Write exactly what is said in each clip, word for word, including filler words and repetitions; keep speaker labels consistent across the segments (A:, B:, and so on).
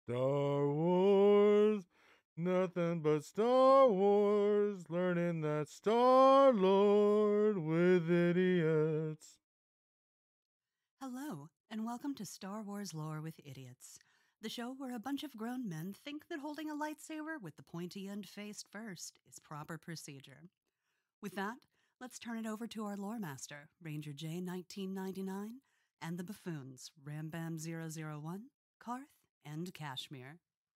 A: Star Wars, nothing but Star Wars, learning that Star Lord with idiots.
B: Hello, and welcome to Star Wars Lore with Idiots, the show where a bunch of grown men think that holding a lightsaber with the pointy end faced first is proper procedure. With that, let's turn it over to our lore master, Ranger J nineteen ninety-nine, and the buffoons, Rambam zero zero one, Karth, and Kashmir.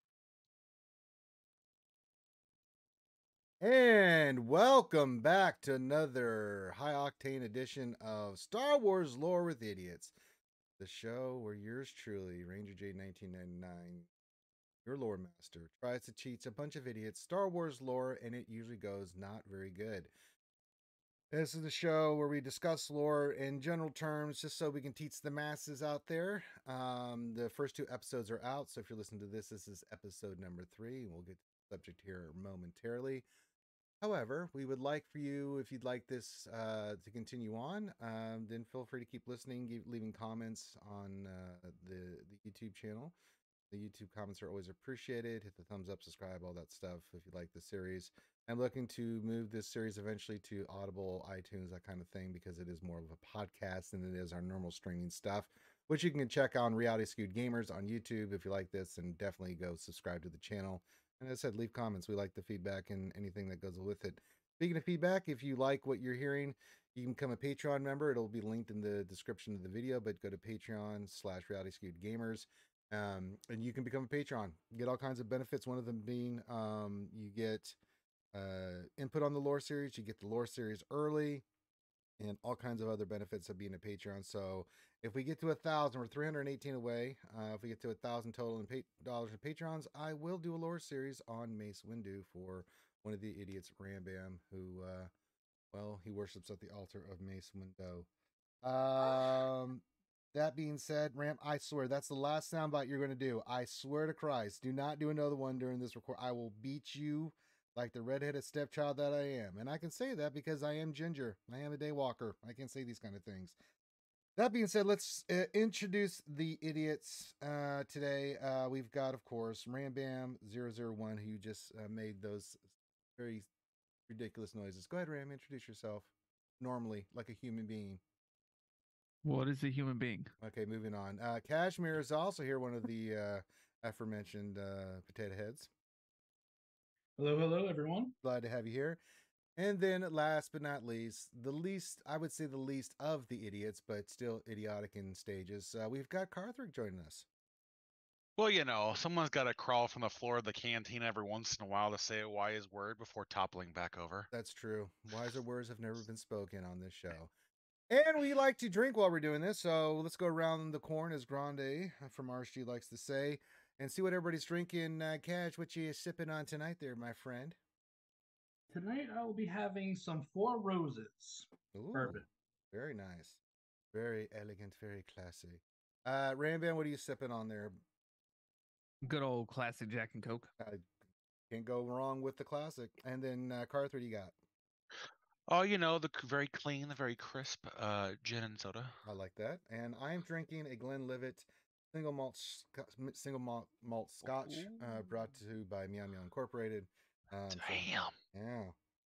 A: And welcome back to another high octane edition of Star Wars Lore with Idiots, the show where yours truly, Ranger J nineteen ninety-nine, your lore master, tries to teach a bunch of idiots Star Wars lore, and it usually goes not very good. This is the show where we discuss lore in general terms just so we can teach the masses out there. Um, the first two episodes are out, so if you're listening to this, this is episode number three, and we'll get to the subject here momentarily. However, we would like for you, if you'd like this uh, to continue on, um, then feel free to keep listening, keep leaving comments on uh, the, the YouTube channel. The YouTube comments are always appreciated. Hit the thumbs up, subscribe, all that stuff if you like the series. I'm looking to move this series eventually to Audible, iTunes, that kind of thing, because it is more of a podcast than it is our normal streaming stuff, which you can check on Reality Skewed Gamers on YouTube if you like this, and definitely go subscribe to the channel. And as I said, leave comments. We like the feedback and anything that goes with it. Speaking of feedback, if you like what you're hearing, you can become a Patreon member. It'll be linked in the description of the video, but go to Patreon slash Reality Skewed Gamers. Um, and you can become a patron. You get all kinds of benefits. One of them being um, you get uh, input on the lore series. You get the lore series early, and all kinds of other benefits of being a Patreon. So if we get to a thousand, we're three hundred eighteen away. Uh, if we get to a thousand total in pa- dollars in patrons, I will do a lore series on Mace Windu for one of the idiots, Rambam, who, uh, well, he worships at the altar of Mace Windu. Um, that being said, Ram, I swear that's the last soundbite you're going to do. I swear to Christ, do not do another one during this record. I will beat you like the redheaded stepchild that I am. And I can say that because I am Ginger. I am a daywalker. I can say these kind of things. That being said, let's uh, introduce the idiots uh, today. Uh, we've got, of course, Rambam zero zero one, who just uh, made those very ridiculous noises. Go ahead, Ram, introduce yourself normally, like a human being.
C: What is a human being?
A: Okay, moving on. Uh, Kashmir is also here, one of the uh, aforementioned uh, potato heads.
D: Hello, hello, everyone.
A: Glad to have you here. And then last but not least, the least, I would say the least of the idiots, but still idiotic in stages, uh, we've got Carthrick joining us.
E: Well, you know, someone's got to crawl from the floor of the canteen every once in a while to say a wise word before toppling back over.
A: That's true. Wiser words have never been spoken on this show. And we like to drink while we're doing this, so let's go around the corn, as Grande from R S G likes to say, and see what everybody's drinking. Uh, Cash, what you sipping on tonight there, my friend?
D: Tonight I will be having some Four Roses
A: Ooh,
D: bourbon.
A: very nice. Very elegant, very classy. Uh, Rambam, what are you sipping on there?
C: Good old classic Jack and Coke.
A: Uh, can't go wrong with the classic. And then, uh, Carth, what do you got?
E: Oh, you know, the c- very clean, the very crisp uh, gin and soda.
A: I like that. And I'm drinking a Glenlivet single malt sc- single malt, malt Scotch, uh, brought to you by Meow Meow Incorporated. Um, so-
E: Damn,
A: yeah.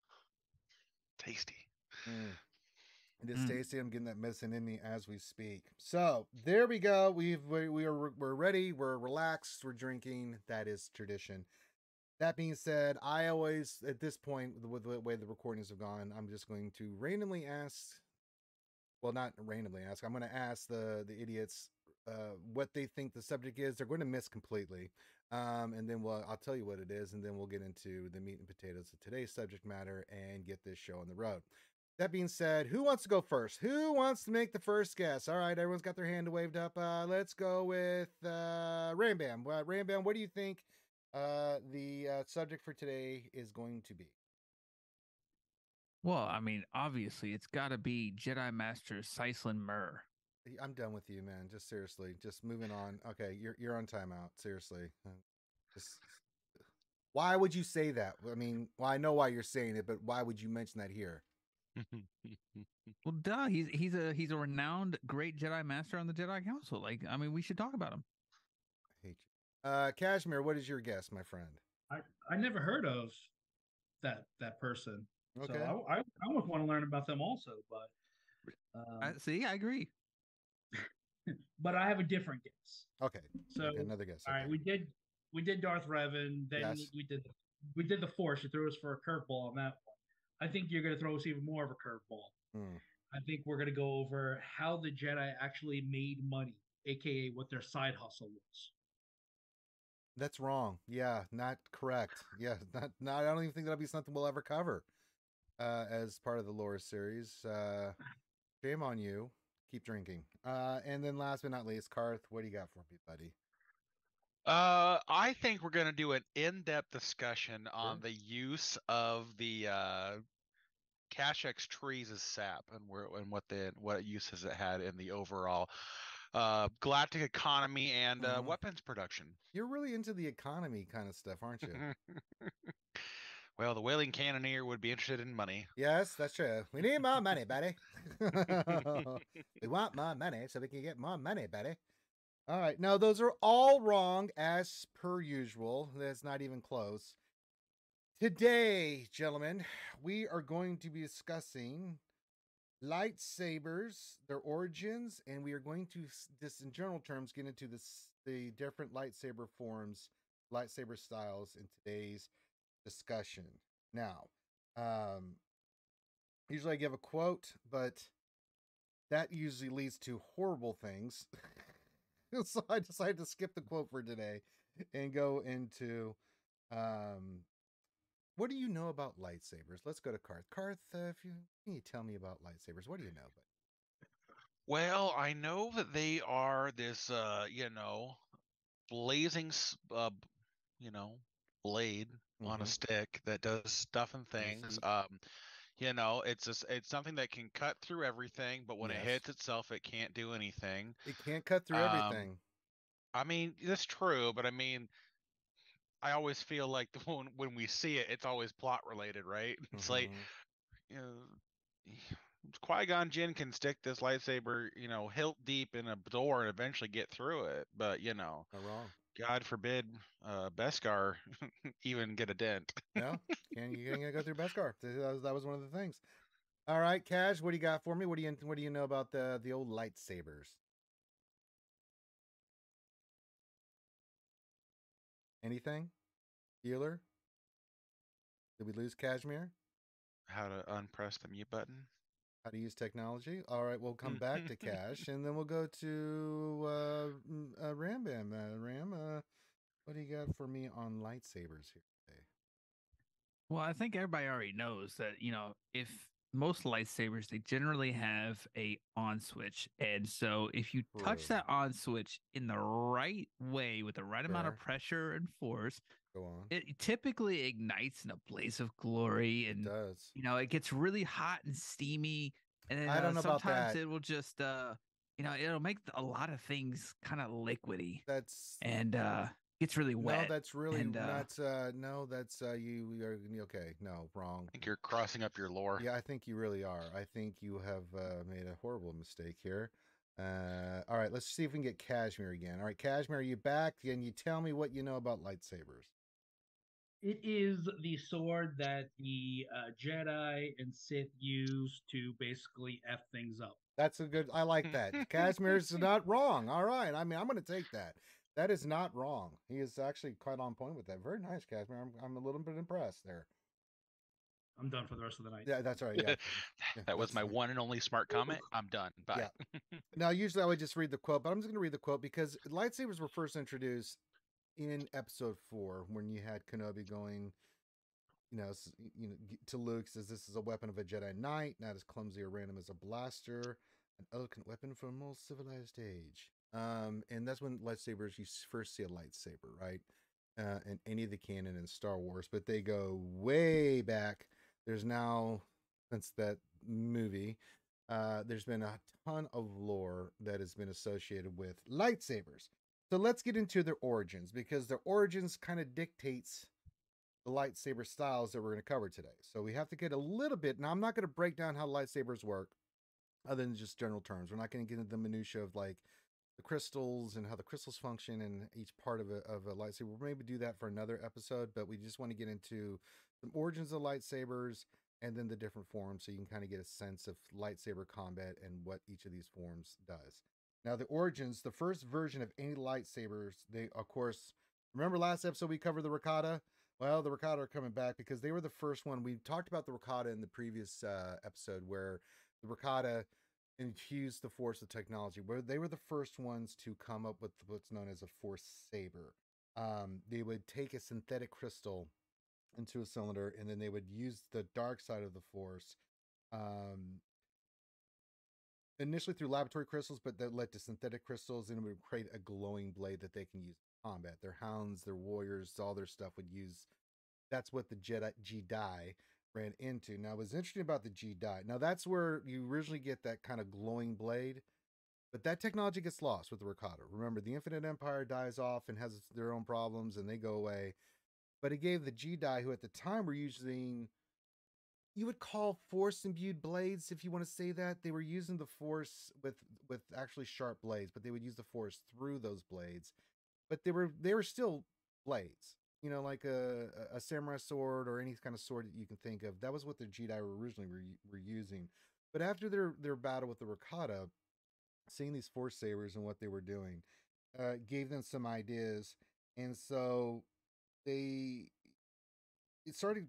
E: tasty.
A: Mm. It is
C: Mm.
A: tasty. I'm getting that medicine in me as we speak. So there we go. We've we, we are we're ready. We're relaxed. We're drinking. That is tradition. That being said, I always at this point with the way the recordings have gone, I'm just going to randomly ask. Well, not randomly ask. I'm going to ask the the idiots uh, what they think the subject is. They're going to miss completely, um, and then we'll I'll tell you what it is, and then we'll get into the meat and potatoes of today's subject matter and get this show on the road. That being said, who wants to go first? Who wants to make the first guess? All right, everyone's got their hand waved up. Uh, let's go with uh, Rambam. Uh, Rambam, what do you think uh, the uh, subject for today is going to be?
C: Well, I mean, obviously, it's got to be Jedi Master Syslin Murr.
A: I'm done with you, man. Just seriously, just moving on. Okay, you're you're on timeout. Seriously, Uh, just why would you say that? I mean, well, I know why you're saying it, but why would you mention that here?
C: Well, duh, he's he's a he's a renowned great Jedi Master on the Jedi Council. Like, I mean, we should talk about him.
A: I hate you. Uh, Cashmere, what is your guess, my friend?
D: I I never heard of that that person. So
A: Okay.
D: I I, I would want to learn about them also, but
C: I,
D: um,
C: see, I agree.
D: but I have a different guess.
A: Okay.
D: So
A: Okay, another guess.
D: all
A: Okay.
D: right, we did we did Darth Revan, then
A: Yes.
D: we did we did the Force. You threw us for a curveball on that one. I think you're going to throw us even more of a curveball.
A: Hmm.
D: I think we're going to go over how the Jedi actually made money, aka what their side hustle was.
A: That's wrong. Yeah, not correct. Yeah, not not I don't even think that'll be something we'll ever cover uh as part of the lore series. Uh shame on you. Keep drinking. Uh and then last but not least, Karth, what do you got for me, buddy?
E: Uh, I think we're gonna do an in-depth discussion on
A: Sure.
E: the use of the uh, Kashyyyk trees as sap and where and what the what uses it had in the overall uh, galactic economy and uh,
A: Mhm.
E: weapons production.
A: You're really into the economy kind of stuff, aren't you?
E: Well, the Wailing Cannoneer would be interested in money.
A: Yes, that's true. We need more money, buddy. We want more money so we can get more money, buddy. All right. No, those are all wrong as per usual. That's not even close. Today, gentlemen, we are going to be discussing lightsabers, their origins, and we are going to, just in general terms, get into this, the different lightsaber forms, lightsaber styles in today's discussion. Now, um, usually I give a quote, but that usually leads to horrible things. So I decided to skip the quote for today and go into um, what do you know about lightsabers? Let's go to Karth. Karth, uh, if you can you tell me about lightsabers, what do you know? But
E: Well, I know that they are this, uh, you know, blazing, uh, you know, blade on a
A: mm-hmm.
E: stick that does stuff and things. Um, you know, it's just it's something that can cut through everything, but when
A: Yes.
E: it hits itself, it can't do anything.
A: It can't cut through
E: um,
A: everything.
E: I mean, that's true, but I mean, I always feel like the when when we see it, it's always plot related, right? It's
A: mm-hmm.
E: like, you know, Qui-Gon Jinn can stick this lightsaber, you know, hilt deep in a door and eventually get through it, but you know,
A: Not wrong.
E: God forbid, uh, Beskar even get a dent.
A: No, can you can't go through Beskar? That was, that was one of the things. All right, Cash, what do you got for me? What do you what do you know about the the old lightsabers? Anything? Healer? Did we lose Kashmir?
E: How to unpress the mute button?
A: How to use technology? All right, we'll come back to Cash, and then we'll go to uh, uh, Ram Bam. Uh, Ram, uh, what do you got for me on lightsabers here today?
C: Well, I think everybody already knows that, you know, if most lightsabers, they generally have a on switch. And so if you touch
A: True.
C: that on switch in the right way with the right amount of
A: Sure.
C: pressure and force,
A: Go on.
C: it typically ignites in a blaze of glory.
A: It
C: And,
A: does.
C: you know, it gets really hot and steamy. And then
A: I don't
C: uh,
A: know about
C: sometimes
A: that.
C: it will just, uh, you know, it'll make a lot of things kind of liquidy
A: That's
C: and uh, gets really
A: no,
C: wet.
A: that's really
C: and, uh,
A: not. Uh, no, that's uh, you. You are okay. No, wrong.
E: I think you're crossing up your lore.
A: Yeah, I think you really are. I think you have uh, made a horrible mistake here. Uh, all right, let's see if we can get Kashmir again. All right, Kashmir, are you back? Can you tell me what you know about lightsabers?
D: It is the sword that the uh, Jedi and Sith use to basically F things up.
A: That's a good. I like that. Kashmir's not wrong. All right. I mean, I'm going to take that. That is not wrong. He is actually quite on point with that. Very nice, Kashmir. I'm, I'm a little bit impressed there.
D: I'm done for the rest of the night.
A: Yeah, that's right. Yeah. Yeah,
E: that was
A: that's
E: my
A: right.
E: one and only smart comment. I'm done. Bye.
A: Yeah. Now, usually I would just read the quote, but I'm just going to read the quote because lightsabers were first introduced in episode four when you had Kenobi going, you know, s- you know, g- to Luke, says this is a weapon of a Jedi Knight, not as clumsy or random as a blaster, an elegant weapon for a more civilized age. Um, and that's when lightsabers you s- first see a lightsaber, right? Uh, in any of the canon in Star Wars, but they go way back. There's now, since that movie, uh, there's been a ton of lore that has been associated with lightsabers. So let's get into their origins because their origins kind of dictates the lightsaber styles that we're going to cover today. So we have to get a little bit. Now, I'm not going to break down how lightsabers work other than just general terms. We're not going to get into the minutia of like the crystals and how the crystals function and each part of a of a lightsaber. We'll maybe do that for another episode, but we just want to get into the origins of lightsabers and then the different forms, so you can kind of get a sense of lightsaber combat and what each of these forms does. Now, the origins, the first version of any lightsabers, they, of course, remember last episode we covered the Rakata? Well, the Rakata are coming back because they were the first one. We talked about the Rakata in the previous uh, episode where the Rakata infused the Force with technology, where they were the first ones to come up with what's known as a Force saber. Um, they would take a synthetic crystal into a cylinder, and then they would use the dark side of the Force, um, initially through laboratory crystals, but that led to synthetic crystals, and it would create a glowing blade that they can use in combat. Their hounds, their warriors, all their stuff would use. That's what the Jedi Jedi ran into. Now, what's interesting about the Jedi, now that's where you originally get that kind of glowing blade, but that technology gets lost with the Rakata. Remember, the Infinite Empire dies off and has their own problems, and they go away. But it gave the Jedi, who at the time were using, you would call force imbued blades, if you want to say that. They were using the force with with actually sharp blades, but they would use the force through those blades. But they were they were still blades, you know, like a a samurai sword or any kind of sword that you can think of. That was what the Jedi were originally were, were using. But after their their battle with the Rakata, seeing these force sabers and what they were doing, uh, gave them some ideas, and so they it started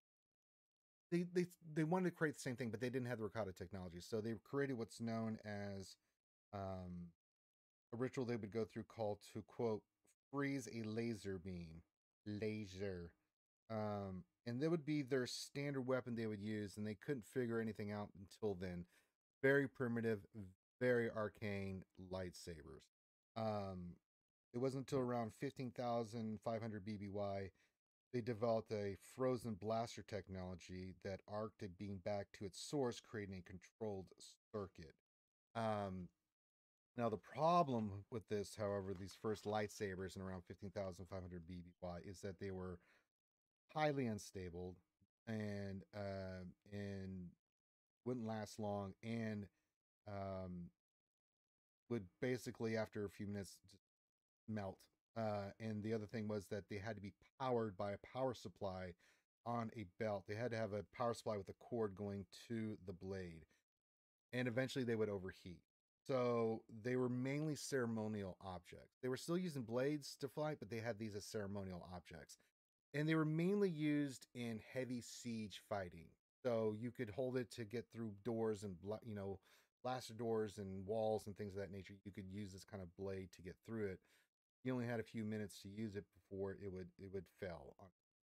A: they they they wanted to create the same thing, but they didn't have the Rakata technology. So they created what's known as um, a ritual they would go through called to quote freeze a laser beam, laser, um, and that would be their standard weapon they would use, and they couldn't figure anything out until then. Very primitive, very arcane lightsabers. Um, it wasn't until around fifteen thousand five hundred B B Y they developed a frozen blaster technology that arced a beam back to its source, creating a controlled circuit. Um, now, the problem with this, however, these first lightsabers in around fifteen thousand five hundred B B Y, is that they were highly unstable and uh, and wouldn't last long, and um, would basically, after a few minutes, just melt. Uh, and the other thing was that they had to be powered by a power supply on a belt. They had to have a power supply with a cord going to the blade, and eventually they would overheat. So they were mainly ceremonial objects. They were still using blades to fight, but they had these as ceremonial objects. And they were mainly used in heavy siege fighting. So you could hold it to get through doors and, you know, blaster doors and walls and things of that nature. You could use this kind of blade to get through it. You only had a few minutes to use it before it would it would fail.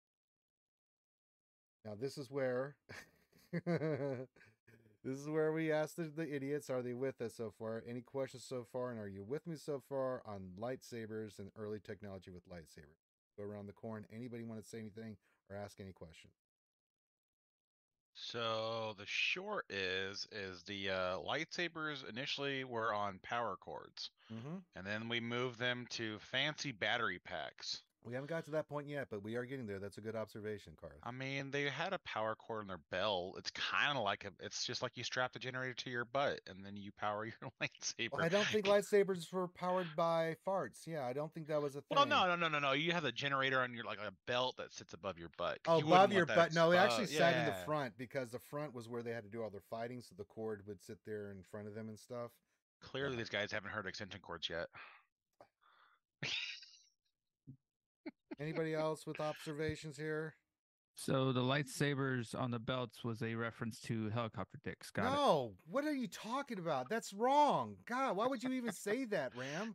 A: Now this is where this is where we ask the, the idiots, are they with us so far? Any questions so far? And are you with me so far on lightsabers and early technology with lightsabers? Go around the corn. Anybody want to say anything or ask any question?
E: So the short is is the uh, lightsabers initially were on power cords,
A: Mm-hmm.
E: and then we moved them to fancy battery packs.
A: We haven't got to that point yet, but we are getting there. That's a good observation, Karth.
E: I mean, they had a power cord on their belt. It's kind of like a, it's just like you strap the generator to your butt and then you power your lightsaber.
A: Well, I don't think lightsabers were powered by farts. Yeah, I don't think that was a thing.
E: Well, no, no, no, no, no. You have the generator on your like a belt that sits above your butt. 'cause
A: Oh,
E: you wouldn't
A: above your
E: want that
A: butt. No, it actually
E: expo-
A: sat in the
E: yeah.
A: front because the front was where they had to do all their fighting, so the cord would sit there in front of them and stuff.
E: Clearly,
A: Yeah.
E: these guys haven't heard extension cords yet.
A: Anybody else with observations here?
C: So the lightsabers on the belts was a reference to helicopter dicks. Got it.
A: No, what are you talking about? That's wrong. God, why would you even say that, Ram?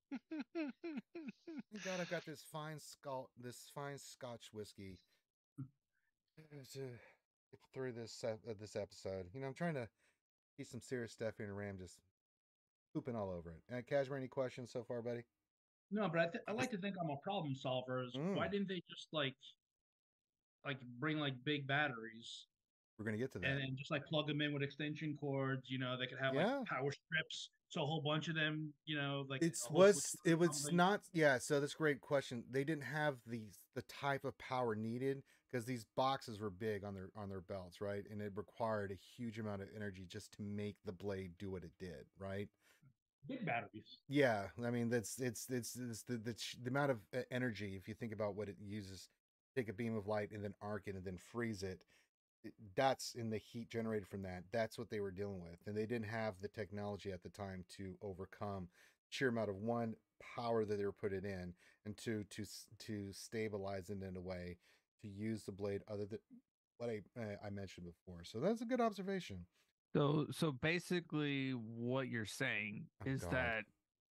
A: Thank God I've got this fine scotch, this fine Scotch whiskey to get through this uh, this episode. You know, I'm trying to keep some serious stuff here, and Ram just pooping all over it. Uh, Kashmir, any questions so far, buddy?
D: No, but I, th- I like to think I'm a problem solver.
A: Mm.
D: Why didn't they just like like bring like big batteries
A: We're gonna get to that.
D: and then just like plug them in with extension cords? You know, they could have
A: Yeah.
D: like power strips, so a whole bunch of them. You know, like
A: It's
D: a whole
A: was
D: switch
A: it
D: or
A: was
D: something.
A: not yeah. So that's a great question. They didn't have these the type of power needed because these boxes were big on their on their belts, right? And it required a huge amount of energy just to make the blade do what it did, right?
D: Big batteries.
A: Yeah, I mean that's it's it's, it's the, the the amount of uh, energy. If you think about what it uses, take a beam of light and then arc it and then freeze it. it- That's in the heat generated from that. That's what they were dealing with, and they didn't have the technology at the time to overcome sheer amount of one power that they were putting in, and two to s- to stabilize it in a way to use the blade other than what I uh, I mentioned before. So that's a good observation.
C: So so basically what you're saying
A: Oh
C: is
A: God,
C: that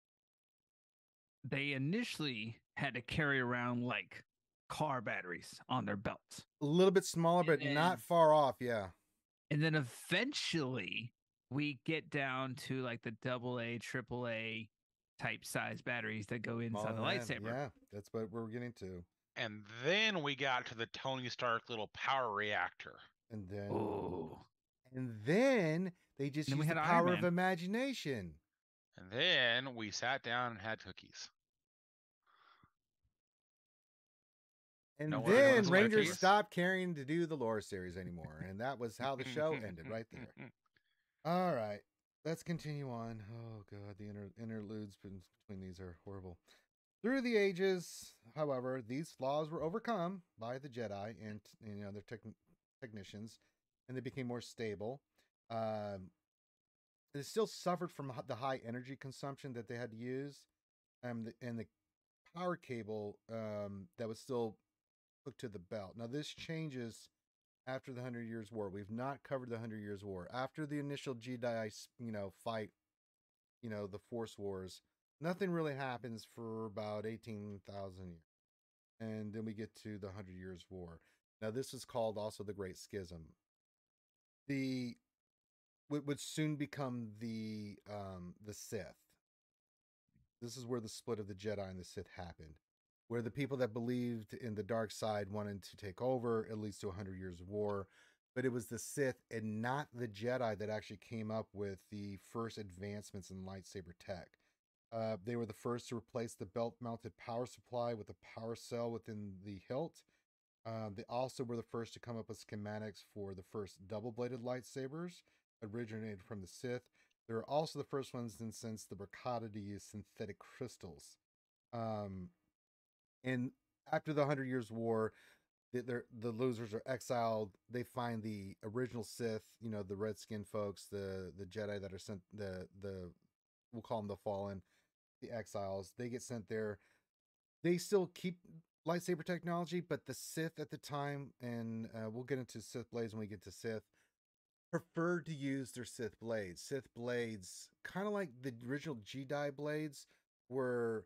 C: they initially had to carry around like car batteries on their belts.
A: a little bit smaller,
D: And
A: but
D: then
A: not far off. Yeah.
C: And then eventually we get down to like the double A, triple A type size batteries that go inside the
A: Smaller than that.
C: lightsaber.
A: Yeah, that's what we're getting to.
E: And then we got to the Tony Stark little power reactor.
A: And then
C: Oh.
A: and then they just
C: And then we
A: used the
C: had Iron
A: power of
C: Man.
A: imagination.
E: And then we sat down and had cookies.
A: And
E: No one doing
A: then
E: the
A: Rangers
E: cookies?
A: stopped caring to do the lore series anymore. And that was how the show ended right there. All right. Let's continue on. Oh god, the inter- interludes between these are horrible. Through the ages, however, these flaws were overcome by the Jedi and you know their tech- technicians, and they became more stable. Um, they still suffered from h- the high energy consumption that they had to use, um, the, and the power cable um, that was still hooked to the belt. Now this changes after the Hundred Years' War. We've not covered the Hundred Years' War. After the initial Jedi, you know, fight, you know, the Force Wars, nothing really happens for about eighteen thousand years. And then we get to the Hundred Years' War. Now, this is called also the Great Schism. The what would soon become the um, the Sith. This is where the split of the Jedi and the Sith happened, where the people that believed in the dark side wanted to take over. It leads to a hundred years of war, but it was the Sith and not the Jedi that actually came up with the first advancements in lightsaber tech. Uh, they were the first to replace the belt-mounted power supply with a power cell within the hilt. Um, they also were the first to come up with schematics for the first double-bladed lightsabers, originated from the Sith. They were also the first ones in since the Berkata to use synthetic crystals. Um, and after the Hundred Years' War, the, the losers are exiled. They find the original Sith, you know, the red skinned folks, the the Jedi that are sent, the the we'll call them the Fallen, the exiles. They get sent there. They still keep lightsaber technology, but the Sith at the time, and uh, we'll get into Sith blades when we get to Sith, preferred to use their Sith blades. Sith blades, kind of like the original Jedi blades, were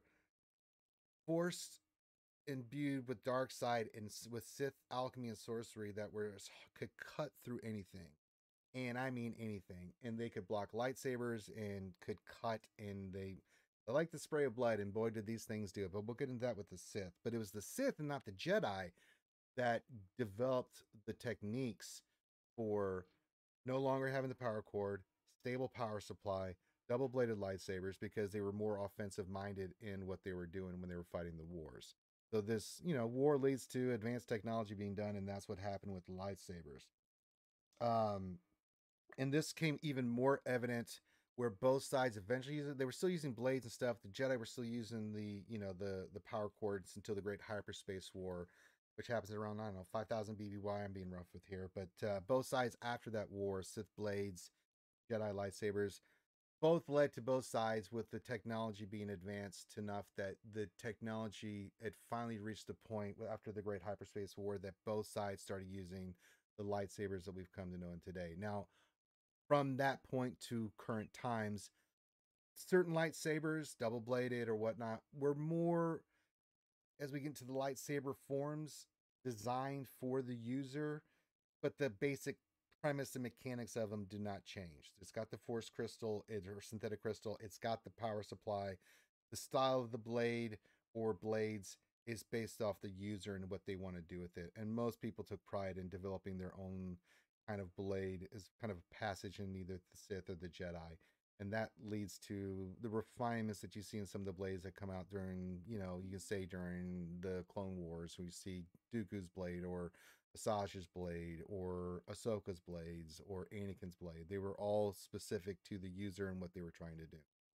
A: forced imbued with dark side and with Sith alchemy and sorcery that were could cut through anything, and I mean anything, and they could block lightsabers and could cut, and they they like the spray of blood, and boy did these things do it. But we'll get into that with the Sith. But it was the Sith and not the Jedi that developed the techniques for no longer having the power cord, stable power supply, double bladed lightsabers because they were more offensive minded in what they were doing when they were fighting the wars. So this, you know, war leads to advanced technology being done, and that's what happened with lightsabers. Um, and this came even more evident where both sides eventually used it. They were still using blades and stuff. The Jedi were still using the, you know, the the power cords until the Great Hyperspace War, which happens around, I don't know, five thousand B B Y. I'm being rough with here, but uh, both sides after that war, Sith blades, Jedi lightsabers, both led to both sides with the technology being advanced enough that the technology had finally reached the point after the Great Hyperspace War that both sides started using the lightsabers that we've come to know in today. Now, from that point to current times, certain lightsabers, double bladed or whatnot, were more, as we get into the lightsaber forms, designed for the user, but the basic premise and mechanics of them do not change. It's got the force crystal it, or synthetic crystal, it's got the power supply. The style of the blade or blades is based off the user and what they want to do with it. And most people took pride in developing their own kind of blade as kind of a passage in either the Sith or the Jedi. And that leads to the refinements that you see in some of the blades that come out during, you know, you can say during the Clone Wars, where you see Dooku's blade or Asajj's blade or Ahsoka's blades or Anakin's blade. They were all specific to the user and what they were trying to do.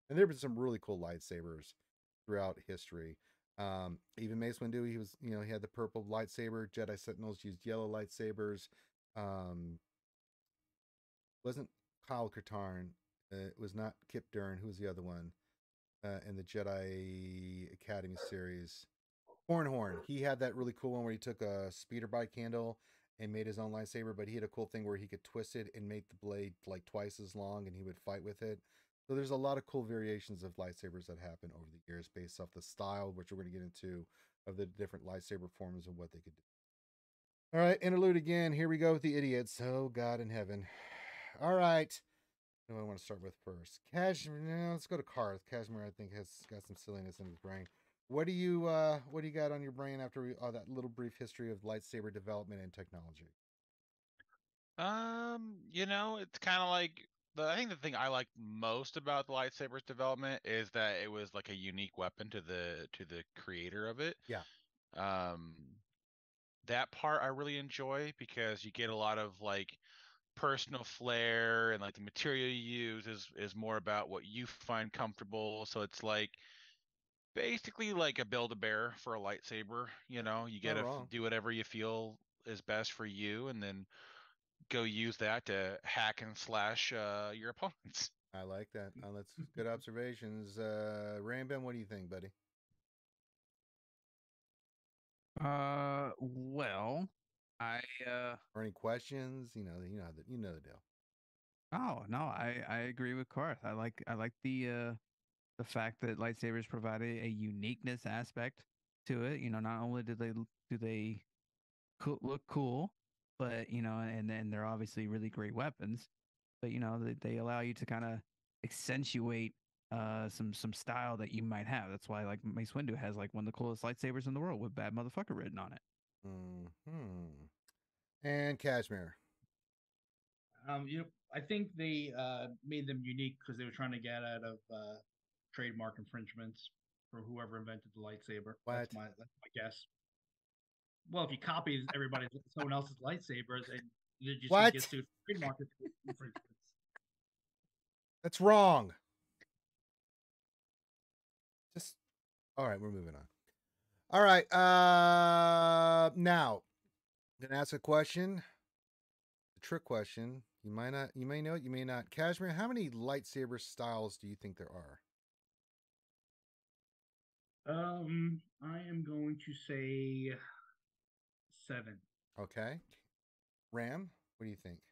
A: And there have been some really cool lightsabers throughout history. Um, even Mace Windu, he was, you know, he had the purple lightsaber. Jedi Sentinels used yellow lightsabers. Um, wasn't Kyle Katarn. Uh, it was not Kip Dern. Who was the other one uh, in the Jedi Academy series? Hornhorn. He had that really cool one where he took a speeder bike handle and made his own lightsaber, but he had a cool thing where he could twist it and make the blade like twice as long, and he would fight with it. So there's a lot of cool variations of lightsabers that happen over the years based off the style, which we're going to get into, of the different lightsaber forms and what they could do. All right, interlude again. Here we go with the idiots. Oh, God in heaven. All right. Who do I want to start with first? Kashmir. No, let's go to Karth. Kashmir, I think, has got some silliness in his brain. What do you uh, what do you got on your brain after we, all that little brief history of lightsaber development and technology?
E: Um, you know, it's kind of like the I think the thing I like most about the lightsaber's development is that it was like a unique weapon to the to the creator of it.
A: Yeah.
E: Um, that part I really enjoy because you get a lot of like personal flair, and like the material you use is is more about what you find comfortable. So it's like basically like a Build-A-Bear for a lightsaber. You know, you
A: Not
E: get to
A: wrong.
E: do whatever you feel is best for you, and then go use that to hack and slash uh, your opponents.
A: I like that. Uh, that's good observations. Uh, Rambam, what do you think, buddy?
C: Uh, well, I uh
A: Or any questions? You know, you know the you know the deal.
C: oh no, I I agree with Karth. I like I like the uh the fact that lightsabers provide a, a uniqueness aspect to it. You know, not only do they do they co- look cool, but you know, and and they're obviously really great weapons. But you know, they, they allow you to kind of accentuate uh some some style that you might have. That's why like Mace Windu has like one of the coolest lightsabers in the world with "bad motherfucker" written on it.
A: Hmm. And Kashmir.
D: Um, you know, I think they uh, made them unique because they were trying to get out of uh, trademark infringements for whoever invented the lightsaber.
A: What?
D: That's my that's my guess. Well, if you copy everybody someone else's lightsabers, and you're just gonna
A: What?
D: get sued for trademark infringements.
A: That's wrong. Just all right. We're moving on. All right. Uh, now I'm gonna ask a question. A trick question. You might not. You may know it. You may not. Kashmir, how many lightsaber styles do you think there are?
D: Um, I am going to say seven.
A: Okay. Ram, what do you think?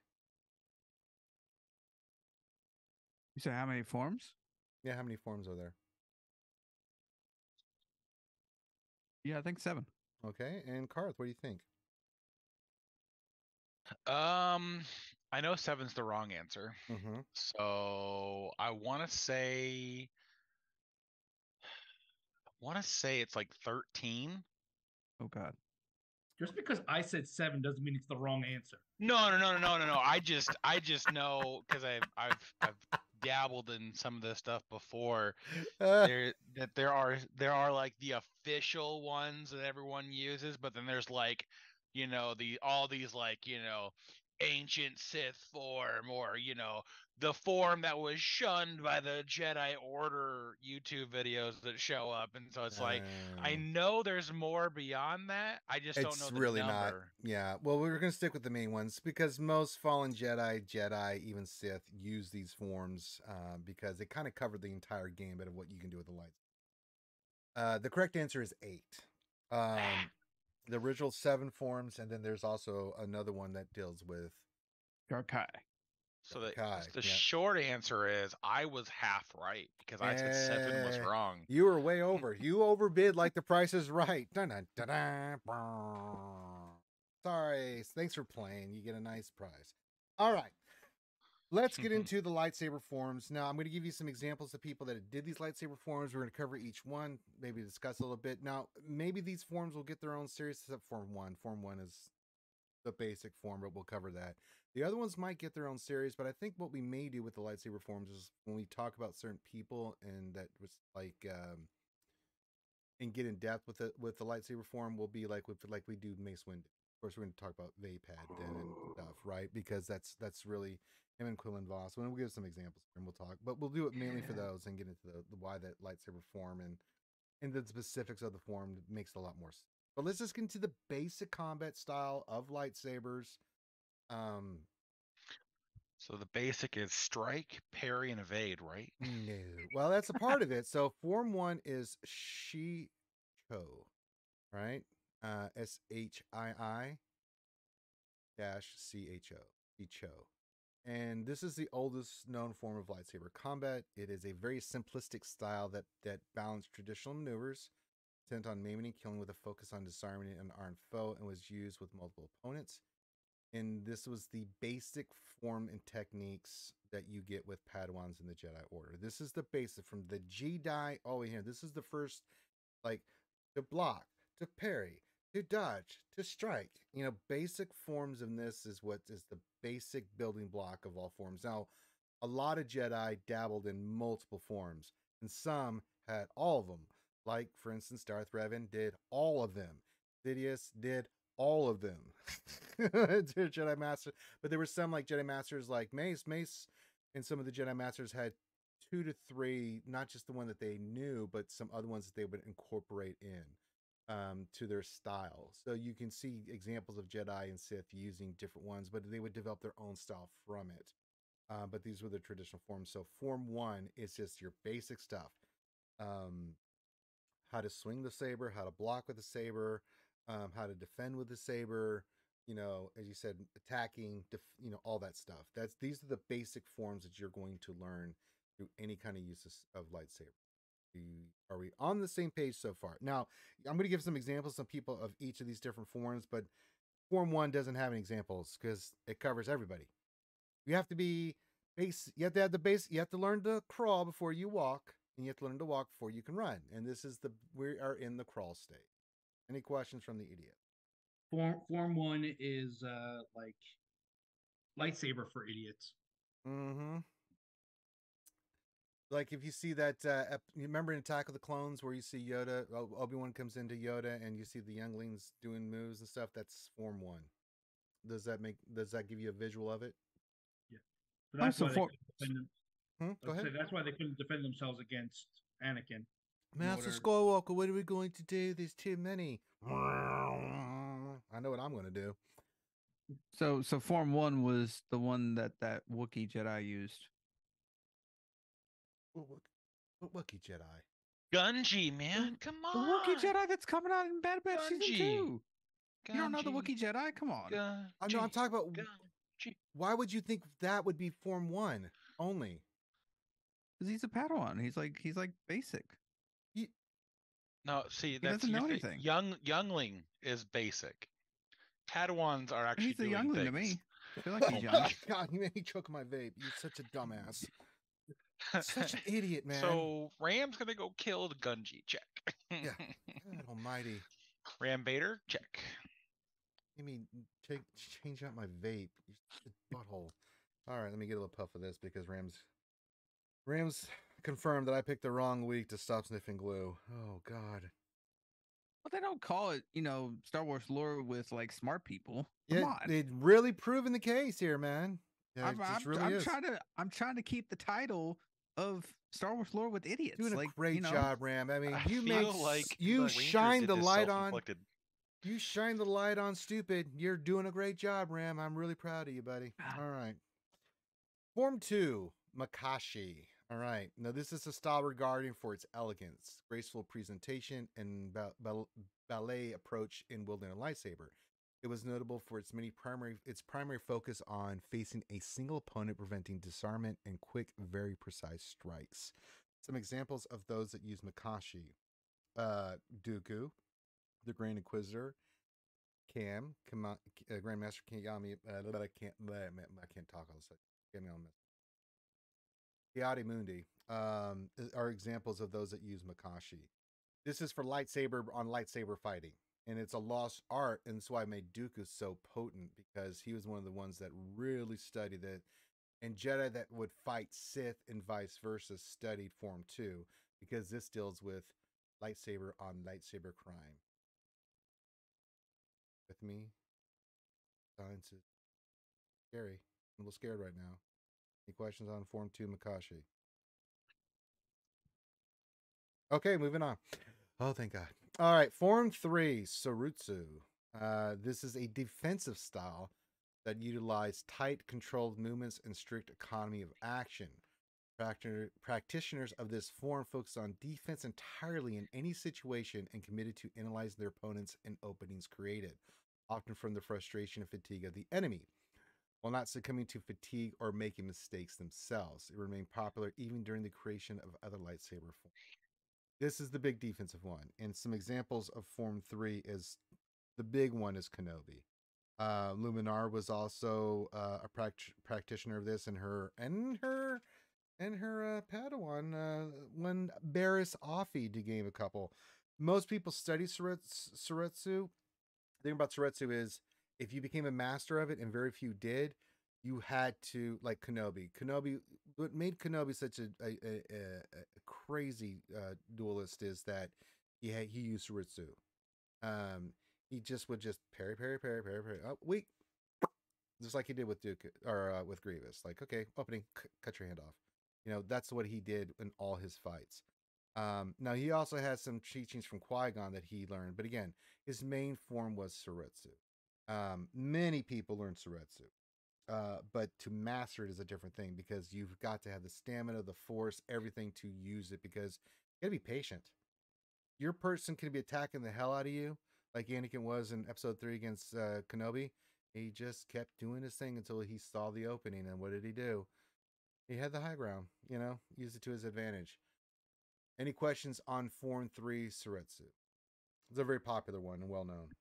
C: You say how many forms?
A: Yeah, how many forms are there?
C: Yeah, I think seven.
A: Okay. And Karth, what do you think?
E: Um, I know seven's the wrong answer,
A: Mm-hmm.
E: so I want to say, I want to say it's like thirteen.
C: Oh God.
D: Just because I said seven doesn't mean it's the wrong answer.
E: No, no, no, no, no, no, no. I just, I just know because I've, I've, I've dabbled in some of this stuff before.
A: Uh,
E: There, that there are, there are like the official ones that everyone uses, but then there's like, you know, the all these like, you know, ancient Sith form, or you know, the form that was shunned by the Jedi Order YouTube videos that show up, and so it's like, I
A: uh,
E: know there's more beyond that. I just don't know
A: it's
E: the
A: really not.
E: number.
A: Yeah. Well, we're going to stick with the main ones because most fallen Jedi, Jedi, even Sith use these forms uh, because they kind of cover the entire gambit of what you can do with the lights. Uh, the correct answer is eight. Um, the original seven forms, and then there's also another one that deals with
C: Garkai.
E: So the
A: Kai.
E: the
A: Yeah.
E: short answer is I was half right because I said seven was
A: Eh,
E: wrong.
A: You were way over. You overbid like the price is right. Dun, dun, dun, dun, brrr. Sorry. Thanks for playing. You get a nice prize. All right. Let's get into the lightsaber forms. Now, I'm going to give you some examples of people that did these lightsaber forms. We're going to cover each one, maybe discuss a little bit. Now, maybe these forms will get their own series, except Form one. Form one is the basic form, but we'll cover that. The other ones might get their own series, but I think what we may do with the lightsaber forms is when we talk about certain people and that was like um and get in depth with it with the lightsaber form will be like with like we do Mace Windu. course, we're going to talk about Vapad then and stuff, right? Because that's that's really him and Quillen Voss. When we'll give some examples and we'll talk, but we'll do it mainly for those and get into the, the why that lightsaber form and and the specifics of the form makes a lot more sense. But let's just get into the basic combat style of lightsabers. Um,
E: So the basic is strike, parry, and evade, right?
A: no, well, that's a part of it. So form one is Shi Cho, right? Uh, S H I I dash C H O, Shi Cho. And this is the oldest known form of lightsaber combat. It is a very simplistic style that that balanced traditional maneuvers, sent on maiming and killing with a focus on disarming an armed foe, and was used with multiple opponents. And this was the basic form and techniques that you get with Padawans in the Jedi Order. This is the basic from the Jedi all the way here. This is the first, like, to block, to parry, to dodge, to strike. You know, basic forms of this is what is the basic building block of all forms. Now, a lot of Jedi dabbled in multiple forms, and some had all of them. Like, for instance, Darth Revan did all of them. Sidious did all of them. Jedi Master, but there were some like Jedi Masters like Mace. Mace and some of the Jedi Masters had two to three, not just the one that they knew, but some other ones that they would incorporate in um, to their style. So you can see examples of Jedi and Sith using different ones, but they would develop their own style from it. Uh, but these were the traditional forms. So form one is just your basic stuff. Um, how to swing the saber, how to block with the saber, um, how to defend with the saber, you know, as you said, attacking, def- you know, all that stuff. That's these are the basic forms that you're going to learn through any kind of use of, of lightsaber. We, are we on the same page so far? Now, I'm going to give some examples, some people of each of these different forms, but form one doesn't have any examples because it covers everybody. You have to be base. You have to have the base. You have to learn to crawl before you walk, and you have to learn to walk before you can run. And this is the we are in the crawl state. Any questions from the idiot?
D: Form Form One is uh like lightsaber for idiots.
A: Mm-hmm. Like if you see that, uh, ep- you remember in Attack of the Clones where you see Yoda, Obi-Wan comes into Yoda, and you see the younglings doing moves and stuff. That's Form One. Does that make? Does that give you a visual of it?
D: Yeah, so that's
C: Also
D: why they
C: for-
D: couldn't defend them.
A: Hmm? Go
D: I'd say
A: ahead.
D: that's why they couldn't defend themselves against Anakin.
A: Master
D: order-
A: Skywalker, what are we going to do? There's too many. I know what I'm going to do.
C: So so form one was the one that that Wookiee Jedi used.
A: What, what, what Wookiee Jedi?
E: Gunji, man, come
C: The
E: on.
C: Wookiee Jedi that's coming out in Bad Batch season
E: Gunji.
C: two. You don't know the
E: Gunji,
C: Wookiee Jedi? Come on.
E: Gunji,
A: I know. I'm talking about.
E: Gunji.
A: Why would you think that would be Form One only?
C: Because he's a Padawan. He's like he's like basic.
E: No, see, that's
C: doesn't know
E: your thi-
C: anything.
E: young youngling is basic. Padawans are actually
C: He's a
E: doing
C: youngling to
E: things.
C: me. I feel like
A: Oh
C: he's
A: my
C: young.
A: God, you made me choke my vape. You're such a dumbass. Such an idiot, man.
E: So Ram's gonna go kill the Gunji. Check.
A: Yeah. God almighty.
E: Ram Vader. Check.
A: You mean ch- change out my vape? You stupid butthole. All right, let me get a little puff of this because Rams Rams confirmed that I picked the wrong week to stop sniffing glue. Oh God.
C: Well, they don't call it, you know, Star Wars lore with like smart people. Come
A: Yeah,
C: on.
A: they've really proven the case here, man. Yeah,
C: I'm,
A: it just
C: I'm,
A: really
C: I'm
A: is.
C: trying to I'm trying to keep the title of Star Wars lore with idiots.
A: Doing a
C: like,
A: great
C: you know,
A: job, Ram. I mean,
E: I
A: you
E: feel
A: make
E: like
A: you
E: the Ranger
A: shine
E: did
A: the
E: this
A: light on.
E: self-inflicted.
A: You shine the light on stupid. You're doing a great job, Ram. I'm really proud of you, buddy.
C: Ah.
A: All right. Form two, Makashi. All right. Now, this is a style regarding for its elegance, graceful presentation, and ba- ba- ballet approach in wielding a lightsaber. It was notable for its many primary its primary focus on facing a single opponent, preventing disarmament and quick, very precise strikes. Some examples of those that use Makashi: uh, Dooku, the Grand Inquisitor, Cam, Kama, uh, Grandmaster Kiyami. Uh, I can't. I can't talk all this. Get me on this. Kiadi Mundi um, are examples of those that use Makashi. This is for lightsaber on lightsaber fighting, and it's a lost art, and that's why I made Dooku so potent, because he was one of the ones that really studied it, and Jedi that would fight Sith and vice versa studied Form two, because this deals with lightsaber on lightsaber crime. With me? Science is scary. I'm a little scared right now. Any questions on Form two Makashi? Okay, moving on. Oh, thank God. All right, Form three Sorutsu. Uh, this is a defensive style that utilize tight, controlled movements and strict economy of action. Practi- practitioners of this form focus on defense entirely in any situation and committed to analyzing their opponents and openings created, often from the frustration and fatigue of the enemy. While not succumbing to fatigue or making mistakes themselves, it remained popular even during the creation of other lightsaber forms. This is the big defensive one, and some examples of Form three is the big one is Kenobi. Uh, Luminar was also uh, a pract- practitioner of this, and her and her and her uh, Padawan uh, when Barriss Offee to game a couple. Most people study Suretsu. Suretsu. The thing about Suretsu is if you became a master of it, and very few did, you had to like Kenobi. Kenobi, what made Kenobi such a a, a, a crazy uh, duelist is that he had, he used Suretsu. Um, he just would just parry, parry, parry, parry, parry. Oh, wait, just like he did with Duke or uh, with Grievous. Like, okay, opening, c- cut your hand off. You know, that's what he did in all his fights. Um, now he also has some teachings from Qui-Gon that he learned, but again, his main form was Suretsu. Um, many people learn Suretsu, uh, but to master it is a different thing because you've got to have the stamina, the force, everything to use it because you gotta be patient. Your person can be attacking the hell out of you, like Anakin was in Episode Three against uh, Kenobi. He just kept doing his thing until he saw the opening, and what did he do? He had the high ground, you know, used it to his advantage. Any questions on Form three Suretsu? It's a very popular one and well known.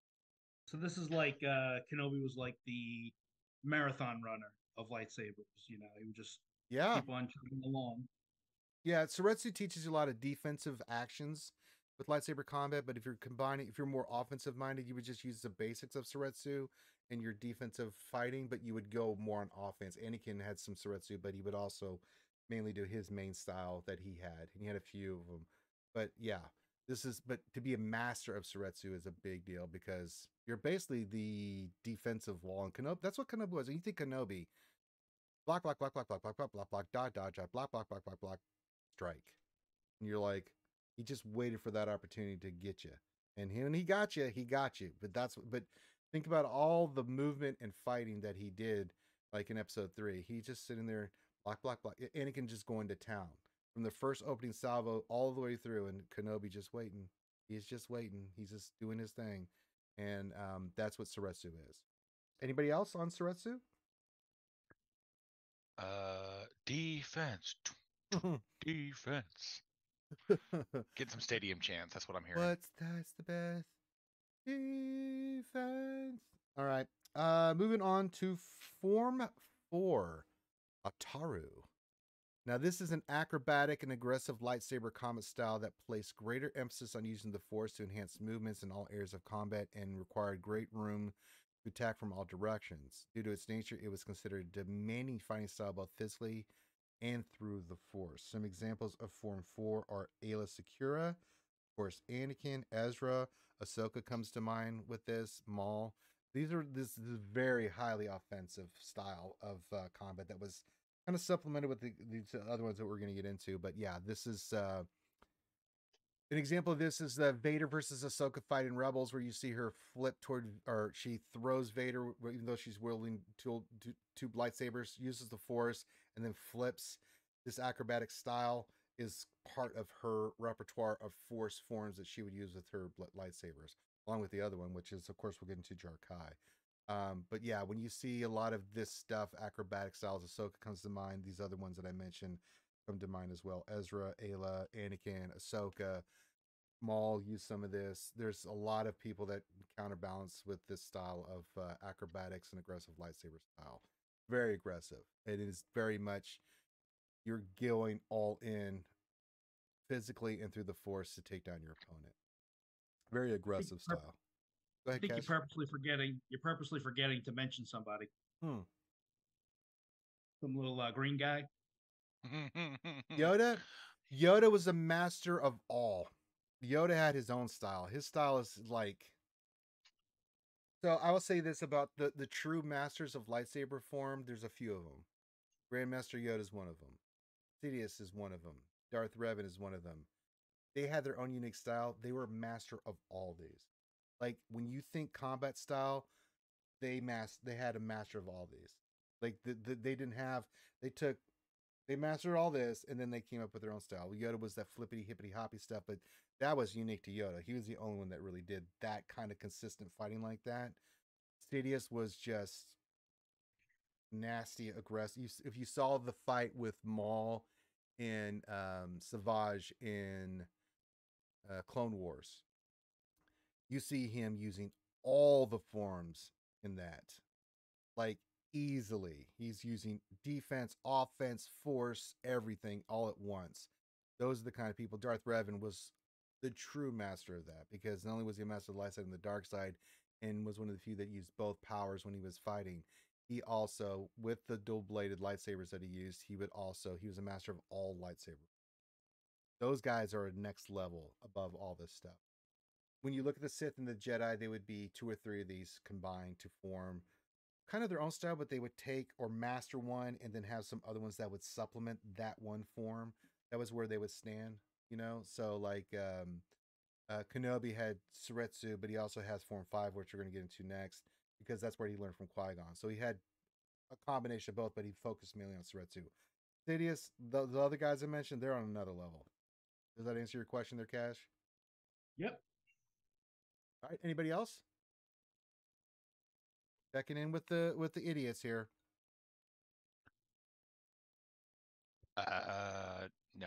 D: So this is like uh Kenobi was like the marathon runner of lightsabers. You know, he would just
A: Yeah.
D: keep on chugging along.
A: Yeah, Suretsu teaches you a lot of defensive actions with lightsaber combat, but if you're combining, if you're more offensive minded, you would just use the basics of Suretsu and your defensive fighting, but you would go more on offense. Anakin had some Suretsu, but he would also mainly do his main style that he had, and he had a few of them. But yeah, this is, but to be a master of Suretsu is a big deal because you're basically the defensive wall. And Kenobi, that's what Kenobi was. And you think Kenobi, block, block, block, block, block, block, block, block, block, dodge, dodge, dodge, block, block, block, block, block, strike. And you're like, he just waited for that opportunity to get you. And he, when he got you, he got you. But that's, but think about all the movement and fighting that he did, like in episode three. He just sitting there, block, block, block. Anakin just going to town from the first opening salvo all the way through, and Kenobi just waiting. He's just waiting. He's just doing his thing. And um, that's what Suretsu is. Anybody else on Suretsu?
E: Uh, defense. Defense. Get some stadium chants. That's what I'm hearing.
A: What's that's the best defense? All right. Uh, moving on to Form four, Ataru. Now, this is an acrobatic and aggressive lightsaber combat style that placed greater emphasis on using the Force to enhance movements in all areas of combat and required great room to attack from all directions. Due to its nature, it was considered a demanding fighting style both physically and through the Force. Some examples of Form four are Aayla Secura, of course, Anakin, Ezra, Ahsoka comes to mind with this, Maul. These are this, this very highly offensive style of uh, combat that was kind of supplemented with the, these other ones that we're going to get into. But yeah, this is uh, an example of this is the Vader versus Ahsoka fight in Rebels, where you see her flip toward, or she throws Vader, even though she's wielding two, two, two lightsabers, uses the Force, and then flips. This acrobatic style is part of her repertoire of Force forms that she would use with her lightsabers, along with the other one, which is, of course, we'll get into Jar Kai. Um, but yeah, when you see a lot of this stuff, acrobatic styles, Ahsoka comes to mind. These other ones that I mentioned come to mind as well. Ezra, Aayla, Anakin, Ahsoka, Maul use some of this. There's a lot of people that counterbalance with this style of uh, acrobatics and aggressive lightsaber style. Very aggressive. It is very much you're going all in physically and through the Force to take down your opponent. Very aggressive style. Go ahead,
D: I think
A: Cash.
D: you're purposely forgetting. You're purposely forgetting to mention somebody.
A: Hmm.
D: Some little uh, green guy.
A: Yoda. Yoda was a master of all. Yoda had his own style. His style is like So I will say this about the the true masters of lightsaber form. There's a few of them. Grandmaster Yoda is one of them. Sidious is one of them. Darth Revan is one of them. They had their own unique style. They were master of all these. Like when you think combat style, they mas- they had a master of all these. Like the, the, they didn't have. They took they mastered all this, and then they came up with their own style. Yoda was that flippity hippity hoppy stuff, but that was unique to Yoda. He was the only one that really did that kind of consistent fighting like that. Sidious was just nasty, aggressive. If you saw the fight with Maul and um, Savage in uh, Clone Wars, you see him using all the forms in that, like easily. He's using defense, offense, force, everything all at once. Those are the kind of people. Darth Revan was the true master of that because not only was he a master of the light side and the dark side, and was one of the few that used both powers when he was fighting. He also, with the dual-bladed lightsabers that he used, he would also he was a master of all lightsabers. Those guys are a next level above all this stuff. When you look at the Sith and the Jedi, they would be two or three of these combined to form kind of their own style, but they would take or master one and then have some other ones that would supplement that one form. That was where they would stand, you know? So like um uh, Kenobi had Suretsu, but he also has Form five, which we're going to get into next, because that's where he learned from Qui-Gon. So he had a combination of both, but he focused mainly on Suretsu. Sidious, the, the other guys I mentioned, they're on another level. Does that answer your question there, Cash?
D: Yep.
A: All right. Anybody else? Checking in with the with the idiots here.
E: Uh, no.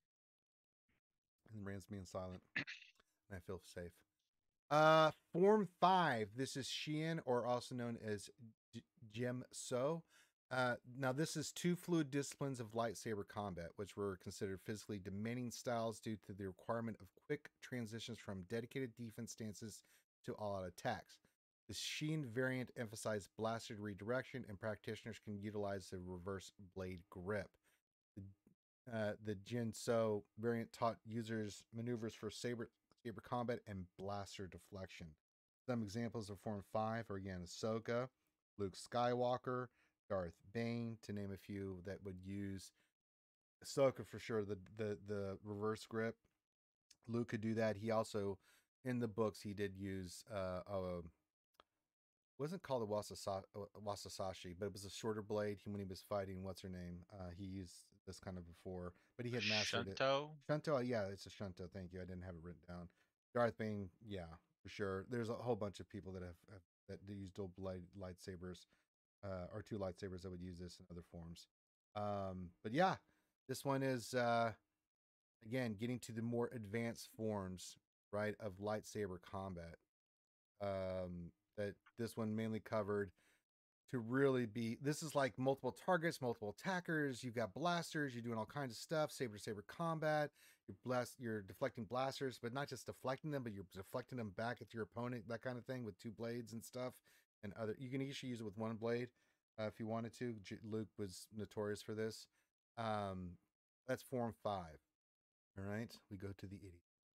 A: And Rand's being silent. And I feel safe. Uh, Form five. This is Xian, or also known as Jem So. Uh, now, this is two fluid disciplines of lightsaber combat, which were considered physically demanding styles due to the requirement of quick transitions from dedicated defense stances to all-out attacks. The Xian variant emphasized blaster redirection, and practitioners can utilize the reverse blade grip. The, uh, the Jin So variant taught users maneuvers for saber saber combat and blaster deflection. Some examples of Form five are again Ahsoka, Luke Skywalker, Darth Bane, to name a few that would use Ahsoka for sure. The the the reverse grip. Luke could do that. He also, in the books, he did use uh, a wasn't called a wasasa- wasasashi, but it was a shorter blade. He when he was fighting, what's her name? Uh, he used this kind of before, but he had mastered it.
E: Shunto?
A: Shunto, yeah, it's a Shunto. Thank you. I didn't have it written down. Darth Bane, yeah, for sure. There's a whole bunch of people that have, have that use dual blade lightsabers, uh, or two lightsabers that would use this in other forms. Um, but yeah, this one is uh, again getting to the more advanced forms, right, of lightsaber combat. Um, that this one mainly covered to really be this is like multiple targets, multiple attackers, you've got blasters, you're doing all kinds of stuff, saber to saber combat, you're blast you're deflecting blasters, but not just deflecting them, but you're deflecting them back at your opponent, that kind of thing, with two blades and stuff. And other you can usually use it with one blade uh, if you wanted to. J- Luke was notorious for this. Um, that's Form five. All right, we go to the idiot.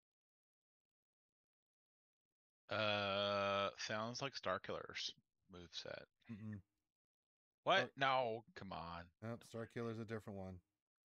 E: Uh, sounds like Starkiller's moveset.
A: Mm-mm.
E: What?
A: Star-
E: No, come on.
A: Nope, Star Killer's a different one.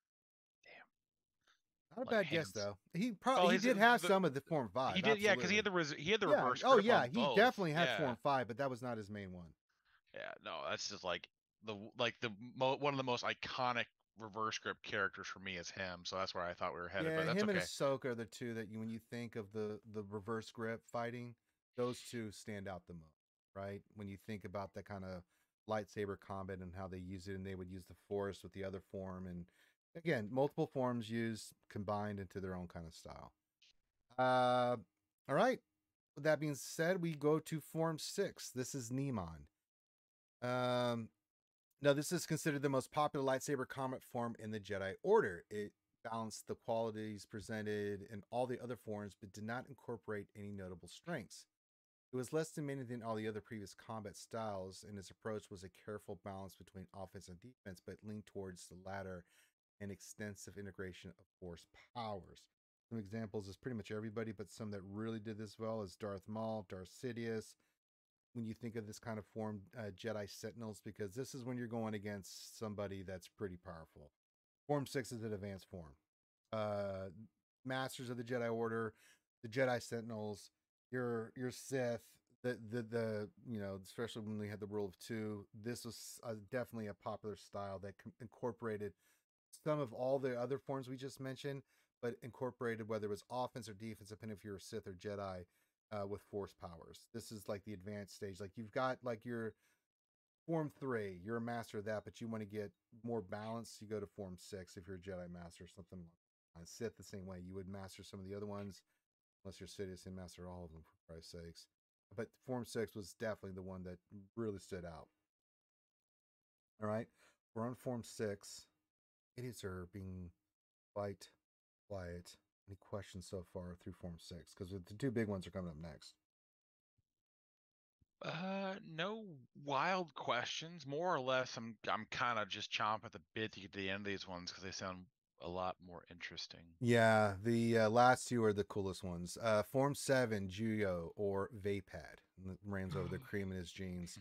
E: Damn.
A: Not a
E: Like
A: bad guess
E: hands.
A: though. He probably
E: Oh,
A: he
E: his-
A: did have
E: the-
A: some of the Form five.
E: He did, yeah, because he had the
A: absolutely.
E: res- he had the
A: yeah.
E: reverse
A: Oh
E: grip
A: yeah,
E: on
A: he
E: both.
A: definitely had
E: yeah.
A: Form five, but that was not his main one.
E: Yeah, no, that's just like the like the mo- one of the most iconic reverse grip characters for me is him. So that's where I thought we were headed.
A: Yeah,
E: but that's
A: him
E: okay.
A: and Ahsoka are the two that you when you think of the the reverse grip fighting, those two stand out the most, right? When you think about that kind of lightsaber combat and how they use it, and they would use the Force with the other form, and again, multiple forms used combined into their own kind of style. Uh, all right. With that being said, we go to Form six. This is Nemon. Um, now, this is considered the most popular lightsaber combat form in the Jedi Order. It balanced the qualities presented in all the other forms, but did not incorporate any notable strengths. It was less demanding than all the other previous combat styles, and its approach was a careful balance between offense and defense, but leaned towards the latter and extensive integration of force powers. Some examples is pretty much everybody, but some that really did this well is Darth Maul, Darth Sidious, when you think of this kind of form, uh, Jedi Sentinels, because this is when you're going against somebody that's pretty powerful. Form six is an advanced form. Uh, Masters of the Jedi Order, the Jedi Sentinels, your your Sith, the the the you know, especially when we had the rule of two. This was uh, definitely a popular style that com- incorporated some of all the other forms we just mentioned, but incorporated whether it was offense or defense, depending if you're a Sith or Jedi, uh, with force powers. This is like the advanced stage. Like you've got like your form three, you're a master of that, but you want to get more balance, you go to form six if you're a Jedi master or something like that. Sith the same way. You would master some of the other ones, unless you're Sidious and master all of them for Christ's sakes. But form six was definitely the one that really stood out. All right, we're on form six. Idiots are being quite quiet. Any questions so far through form six? Because the two big ones are coming up next.
E: Uh, no wild questions. More or less, I'm I'm kind of just chomping at the bit to get to the end of these ones because they sound a lot more interesting.
A: Yeah, the uh, last two are the coolest ones. Uh, Form seven, Juyo, or Vapad. Reigns over the cream in his jeans.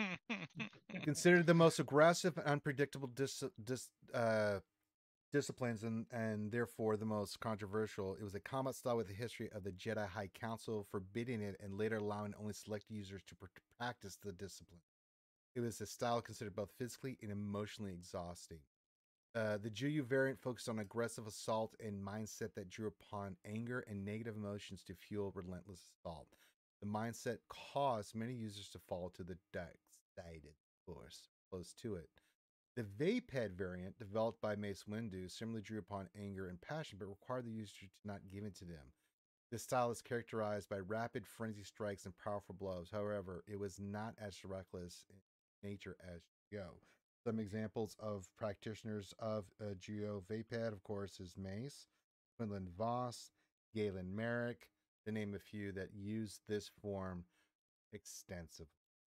A: Considered the most aggressive and unpredictable dis- dis- uh, disciplines and, and therefore the most controversial. It was a combat style with a history of the Jedi High Council forbidding it and later allowing only select users to pr- practice the discipline. It was a style considered both physically and emotionally exhausting. Uh, the Juyu variant focused on aggressive assault and mindset that drew upon anger and negative emotions to fuel relentless assault. The mindset caused many users to fall to the dark side, of course, close to it. The Vaped variant, developed by Mace Windu, similarly drew upon anger and passion, but required the user to not give in to them. This style is characterized by rapid frenzy strikes and powerful blows. However, it was not as reckless in nature as Go. Some examples of practitioners of uh, Geo Vapad, of course, is Mace, Quinlan Voss, Galen Merrick, to name a few that use this form extensively.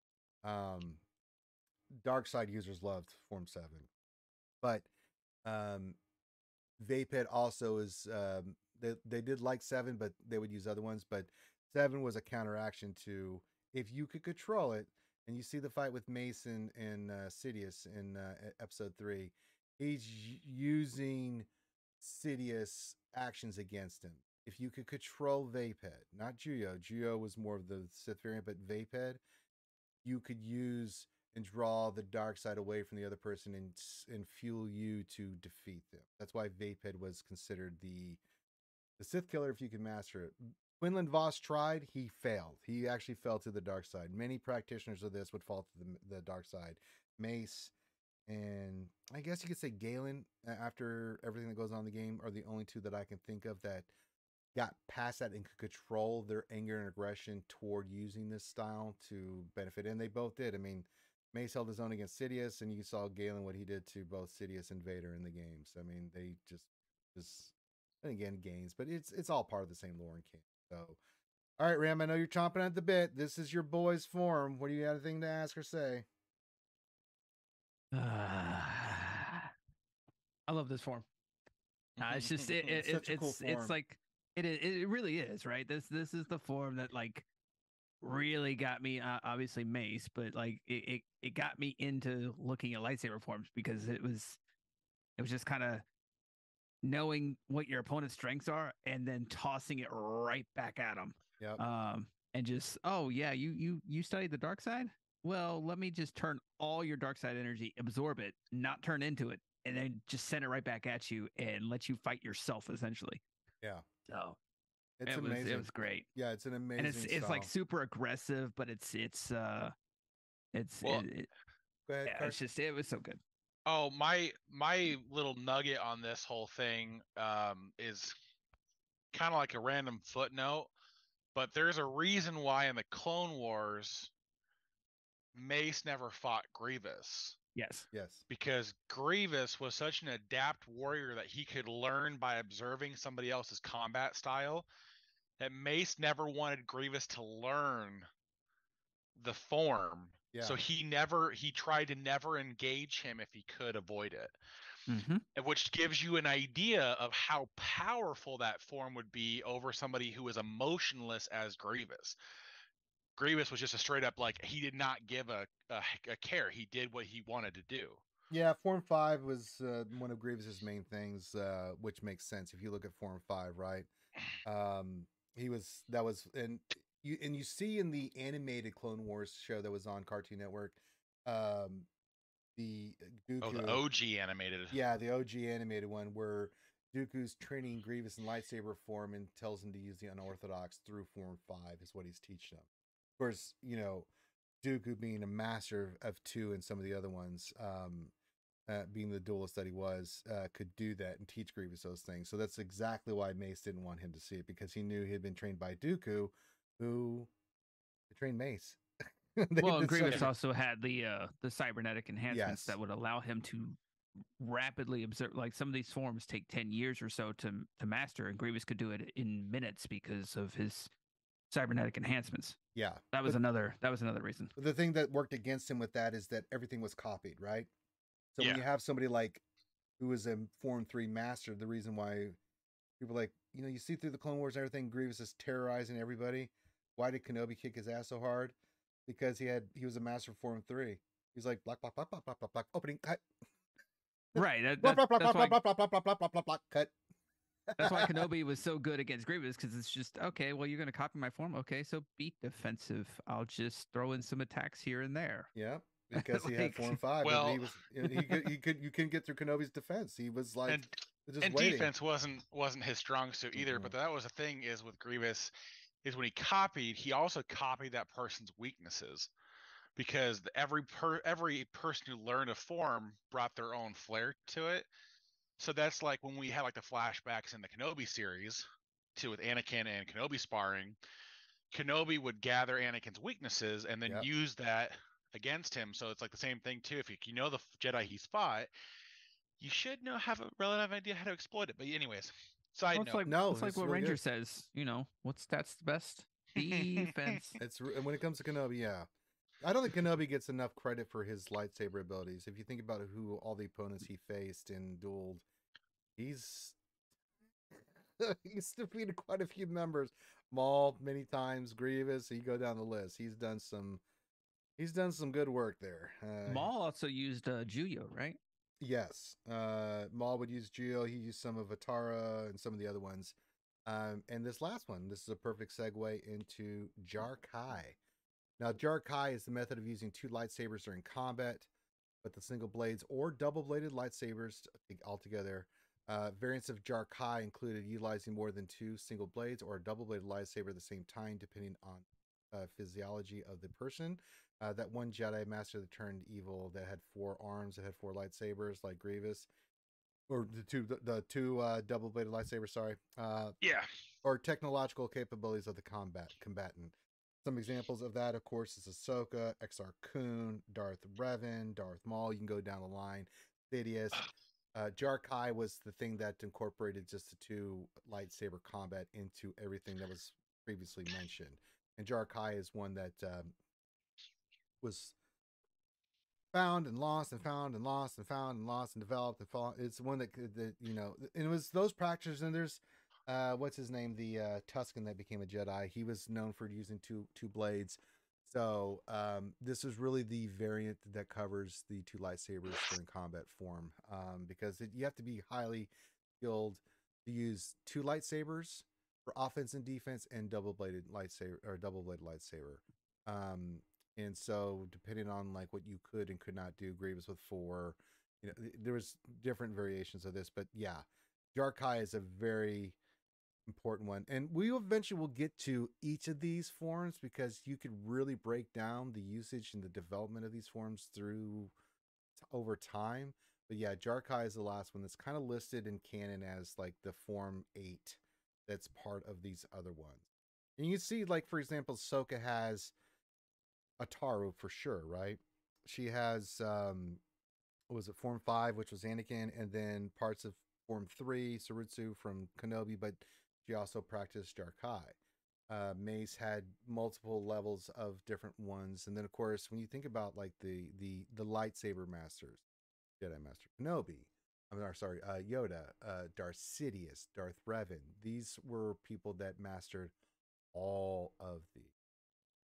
A: Um, Dark side users loved Form seven, but um, Vapid also is um, they they did like seven, but they would use other ones. But seven was a counteraction to if you could control it. And you see the fight with Mason and uh, Sidious in uh, episode three. He's using Sidious actions against him. If you could control Vaped, not Juyo, Juyo was more of the Sith variant, but Vaped, you could use and draw the dark side away from the other person and and fuel you to defeat them. That's why Vapid was considered the the Sith killer if you can master it. Quinlan Voss tried, he failed. He actually fell to the dark side. Many practitioners of this would fall to the, the dark side. Mace and I guess you could say Galen, after everything that goes on in the game, are the only two that I can think of that got past that and could control their anger and aggression toward using this style to benefit. And they both did. I mean, Mace held his own against Sidious, and you saw Galen what he did to both Sidious and Vader in the games. I mean, they just just and again gains, but it's it's all part of the same lore and canon. So, all right, Ram, I know you're chomping at the bit. This is your boy's form. What do you got anything to ask or say?
C: Uh, I love this form. Uh, it's just it, it,
A: It's such a
C: it's
A: cool form.
C: it's like it it really is, right. This this is the form that like really got me. Uh, obviously Mace, but like it, it it got me into looking at lightsaber forms because it was it was just kind of knowing what your opponent's strengths are and then tossing it right back at them.
A: Yep.
C: Um, and just oh yeah, you you you studied the dark side. Well, let me just turn all your dark side energy, absorb it, not turn into it, and then just send it right back at you and let you fight yourself essentially.
A: Yeah.
C: So
A: It's
C: it was
A: amazing.
C: it was great.
A: Yeah, it's an amazing
C: And it's it's like
A: style.
C: super aggressive, but it's it's uh it's
E: Well,
C: it, it,
A: Go ahead,
C: yeah,
A: Kurt.
C: it's just it was so good.
E: Oh, my my little nugget on this whole thing um, is kind of like a random footnote, but there's a reason why in the Clone Wars Mace never fought Grievous.
C: Yes.
A: Yes.
E: Because Grievous was such an adept warrior that he could learn by observing somebody else's combat style that Mace never wanted Grievous to learn the form.
A: Yeah.
E: So he never he tried to never engage him if he could avoid it.
C: Mm-hmm.
E: Which gives you an idea of how powerful that form would be over somebody who is emotionless as Grievous. Grievous was just a straight up like he did not give a a, a care. He did what he wanted to do.
A: Yeah, Form Five was uh, one of Grievous's main things, uh, which makes sense if you look at Form Five, right? Um, he was that was and you and you see in the animated Clone Wars show that was on Cartoon Network, um, the Dooku.
E: Oh, the O G animated.
A: Yeah, the O G animated one where Dooku's training Grievous in lightsaber form and tells him to use the unorthodox through Form Five is what he's teaching him. Of course, you know, Dooku being a master of two and some of the other ones, um, uh, being the duelist that he was, uh, could do that and teach Grievous those things. So that's exactly why Mace didn't want him to see it, because he knew he had been trained by Dooku, who trained Mace.
C: Well, and Grievous also had the uh, the cybernetic enhancements
A: Yes.
C: that would allow him to rapidly observe. Like some of these forms take ten years or so to to master, and Grievous could do it in minutes because of his cybernetic enhancements.
A: Yeah,
C: that was
A: but,
C: another that was another reason.
A: But the thing that worked against him with that is that everything was copied, right? So
E: Yeah.
A: when you have somebody like who is a Form Three master, the reason why people are like, you know, you see through the Clone Wars and everything, Grievous is terrorizing everybody. Why did Kenobi kick his ass so hard? Because he had he was a master of Form Three. He's like block, block, block, block, block, block, block, opening cut.
C: Right. That,
A: block,
C: that,
A: block, block,
C: that's
A: block,
C: why,
A: block, block, block, block, block, block, block, block, cut.
C: That's why Kenobi was so good against Grievous, because it's just, okay, well, you're going to copy my form. Okay, so be defensive. I'll just throw in some attacks here and there.
A: Yeah, because he
C: Like-
A: had Form Five.
E: Well-
A: and he was he could he could you couldn't get through Kenobi's defense. He was like
E: and
A: just
E: and
A: waiting.
E: defense wasn't wasn't his strong suit either.
A: Mhm.
E: But that was the thing is with Grievous, is when he copied, he also copied that person's weaknesses, because the- every per every person who learned a form brought their own flair to it. So that's like when we had like the flashbacks in the Kenobi series, too, with Anakin and Kenobi sparring. Kenobi would gather Anakin's weaknesses and then
A: Yep.
E: use that against him. So it's like the same thing too. If you, you know the Jedi he's fought, you should know have a relative idea how to exploit it. But anyways, side
C: Well, it's
E: note.
C: like,
A: No,
C: it's like
A: it's
C: what
A: really
C: Ranger
A: good.
C: says, you know, what stats the best? Defense.
A: It's re- and when it comes to Kenobi, yeah, I don't think Kenobi gets enough credit for his lightsaber abilities. If you think about who all the opponents he faced and dueled, he's he's defeated quite a few members. Maul many times, Grievous. You go down the list. He's done some. He's done some good work there. Uh,
C: Maul also used uh, Juyo, right?
A: Yes. Uh, Maul would use Geo. He used some of Atara and some of the other ones. Um, and this last one, this is a perfect segue into Jar Kai. Now, Jar Kai is the method of using two lightsabers during combat, but the single blades or double-bladed lightsabers altogether. Uh, variants of Jar Kai included utilizing more than two single blades or a double-bladed lightsaber at the same time, depending on uh, physiology of the person. Uh, that one Jedi Master that turned evil that had four arms, that had four lightsabers, like Grievous, or the two the, the two uh, double-bladed lightsabers. Sorry, uh,
E: Yeah.
A: or technological capabilities of the combat combatant. Some examples of that, of course, is Ahsoka, Exar Kun, Darth Revan, Darth Maul. You can go down the line. Sidious. Uh, Jar Kai was the thing that incorporated just the two lightsaber combat into everything that was previously mentioned. And Jar Kai is one that um, was found and lost and found and lost and found and lost and developed and fall. It's one that, that you know, and it was those practices. And there's uh, what's his name, the uh, Tusken that became a Jedi. He was known for using two two blades. So um, this is really the variant that covers the two lightsabers during combat form, um, because it, you have to be highly skilled to use two lightsabers for offense and defense, and double-bladed lightsaber or double-bladed lightsaber. Um, and so depending on like what you could and could not do, Grievous with four, you know, there was different variations of this, but yeah, Jar Kai is a very important one, and we eventually will get to each of these forms, because you could really break down the usage and the development of these forms through over time. But yeah, Jar Kai is the last one that's kind of listed in canon as like the form eight that's part of these other ones. And you see, like, for example, Ahsoka has Ataru for sure, right? She has um what was it, form five, which was Anakin, and then parts of form three, Sarutsu from Kenobi, but she also practiced Jar Kai. Uh, Mace had multiple levels of different ones, and then of course, when you think about like the the the lightsaber masters, Jedi Master Kenobi, I mean, or, sorry, uh, Yoda, uh, Darth Sidious, Darth Revan. These were people that mastered all of the.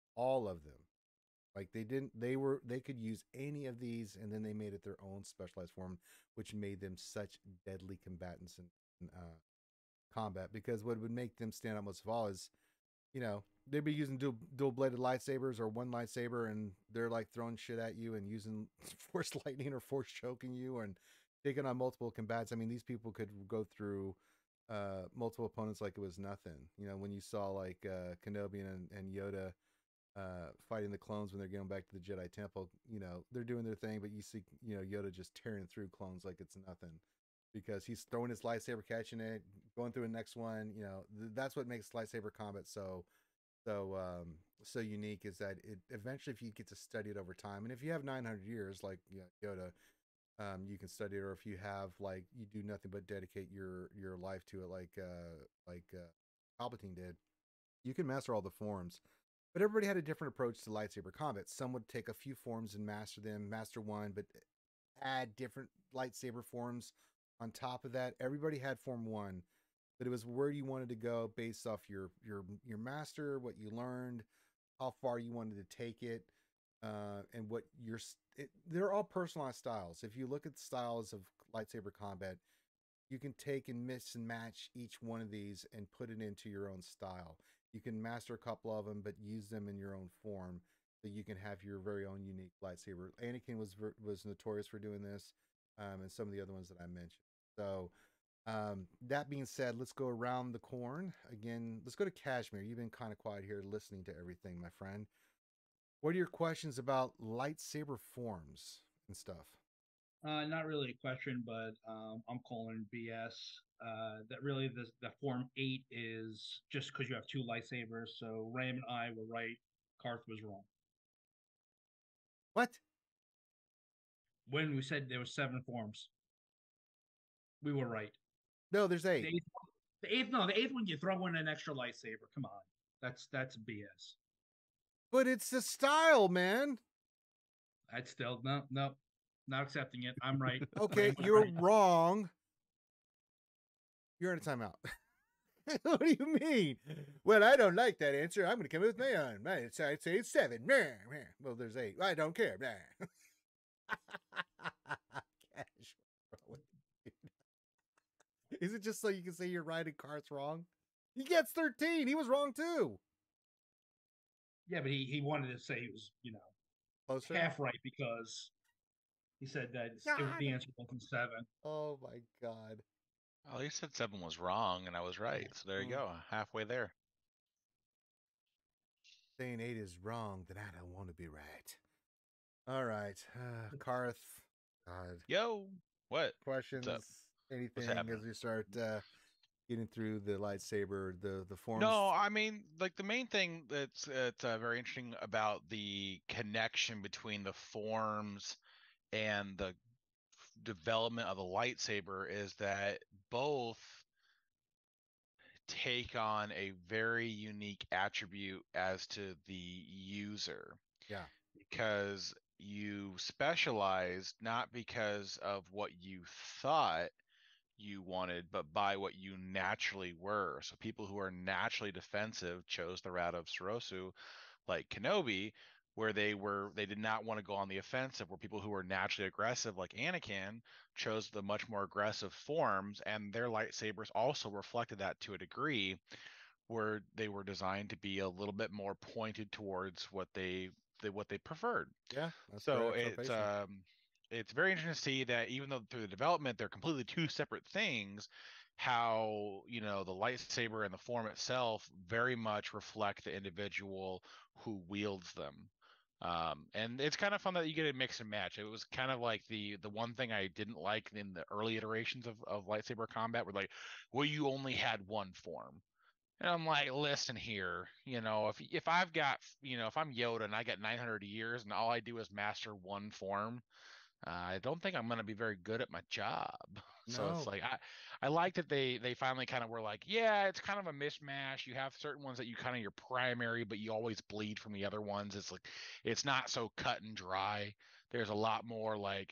A: all of them. Like they didn't, they were, they could use any of these, and then they made it their own specialized form, which made them such deadly combatants in, in uh, combat. Because what would make them stand out most of all is, you know, they'd be using dual, dual bladed lightsabers or one lightsaber, and they're like throwing shit at you and using force lightning or force choking you and taking on multiple combats. I mean, these people could go through uh, multiple opponents like it was nothing. You know, when you saw like uh, Kenobi and, and Yoda uh, fighting the clones when they're going back to the Jedi Temple, you know, they're doing their thing, but you see, you know, Yoda just tearing through clones like it's nothing because he's throwing his lightsaber, catching it, going through the next one. You know, th- that's what makes lightsaber combat so so um so unique, is that it eventually, if you get to study it over time, and if you have nine hundred years like, you know, Yoda, um you can study it, or if you have, like, you do nothing but dedicate your your life to it, like uh like uh Palpatine did, you can master all the forms. But everybody had a different approach to lightsaber combat. Some would take a few forms and master them, master one, but add different lightsaber forms on top of that. Everybody had form one, but it was where you wanted to go based off your your your master, what you learned, how far you wanted to take it, uh, and what your it, they're all personalized styles. If you look at the styles of lightsaber combat, you can take and mix and match each one of these and put it into your own style. You can master a couple of them, but use them in your own form, so you can have your very own unique lightsaber. Anakin was was notorious for doing this, um, and some of the other ones that I mentioned. So, um, that being said, let's go around the corn again. Let's go to Kashmir. You've been kind of quiet here, listening to everything, my friend. What are your questions about lightsaber forms and stuff?
D: Uh, not really a question, but um, I'm calling B S. Uh, that really the the form eight is just because you have two lightsabers. So Ram and I were right. Karth was wrong.
A: What?
D: When we said there was seven forms, we were right.
A: No, there's
D: The
A: eight.
D: eighth, the eighth, no, the eighth one you throw in an extra lightsaber. Come on, that's that's B S.
A: But it's the style, man.
D: That's still no, no, not accepting it. I'm right.
A: Okay,
D: Ram's
A: you're
D: right.
A: wrong. You're in a timeout. What do you mean? Well, I don't like that answer. I'm going to come with my own. I'd say it's seven. Well, there's eight. I don't care. Is it just so you can say you're right and Karth's wrong? He gets thirteen. He was wrong too.
D: Yeah, but he, he wanted to say he was, you know,
A: Closer.
D: half right because he said that it, the answer wasn't seven.
A: Oh my God.
E: Well, you said seven was wrong, and I was right. So there you go, halfway there.
A: Saying eight is wrong, then I don't want to be right. All right, uh, Karth. God.
E: Yo, what?
A: Questions? Anything as we start uh, getting through the lightsaber, the the forms?
E: No, I mean, like the main thing that's that's uh, very interesting about the connection between the forms and the development of the lightsaber is that both take on a very unique attribute as to the user.
A: Yeah.
E: Because you specialized not because of what you thought you wanted, but by what you naturally were. So people who are naturally defensive chose the route of Sorosu, like Kenobi, where they were they did not want to go on the offensive, where people who were naturally aggressive, like Anakin, chose the much more aggressive forms, and their lightsabers also reflected that to a degree, where they were designed to be a little bit more pointed towards what they, they what they preferred.
A: Yeah. That's
E: so it's um it's very interesting to see that even though through the development they're completely two separate things, how, you know, the lightsaber and the form itself very much reflect the individual who wields them. Um, and it's kind of fun that you get a mix and match. It was kind of like the the one thing I didn't like in the early iterations of, of lightsaber combat were like, well, you only had one form. And I'm like, listen here, you know, if if I've got, you know, if I'm Yoda and I got nine hundred years and all I do is master one form, uh, I don't think I'm going to be very good at my job. So
A: No.
E: it's like I I like that they they finally kind of were like, yeah, it's kind of a mishmash. You have certain ones that you kind of your primary, but you always bleed from the other ones. It's like it's not so cut and dry. There's a lot more like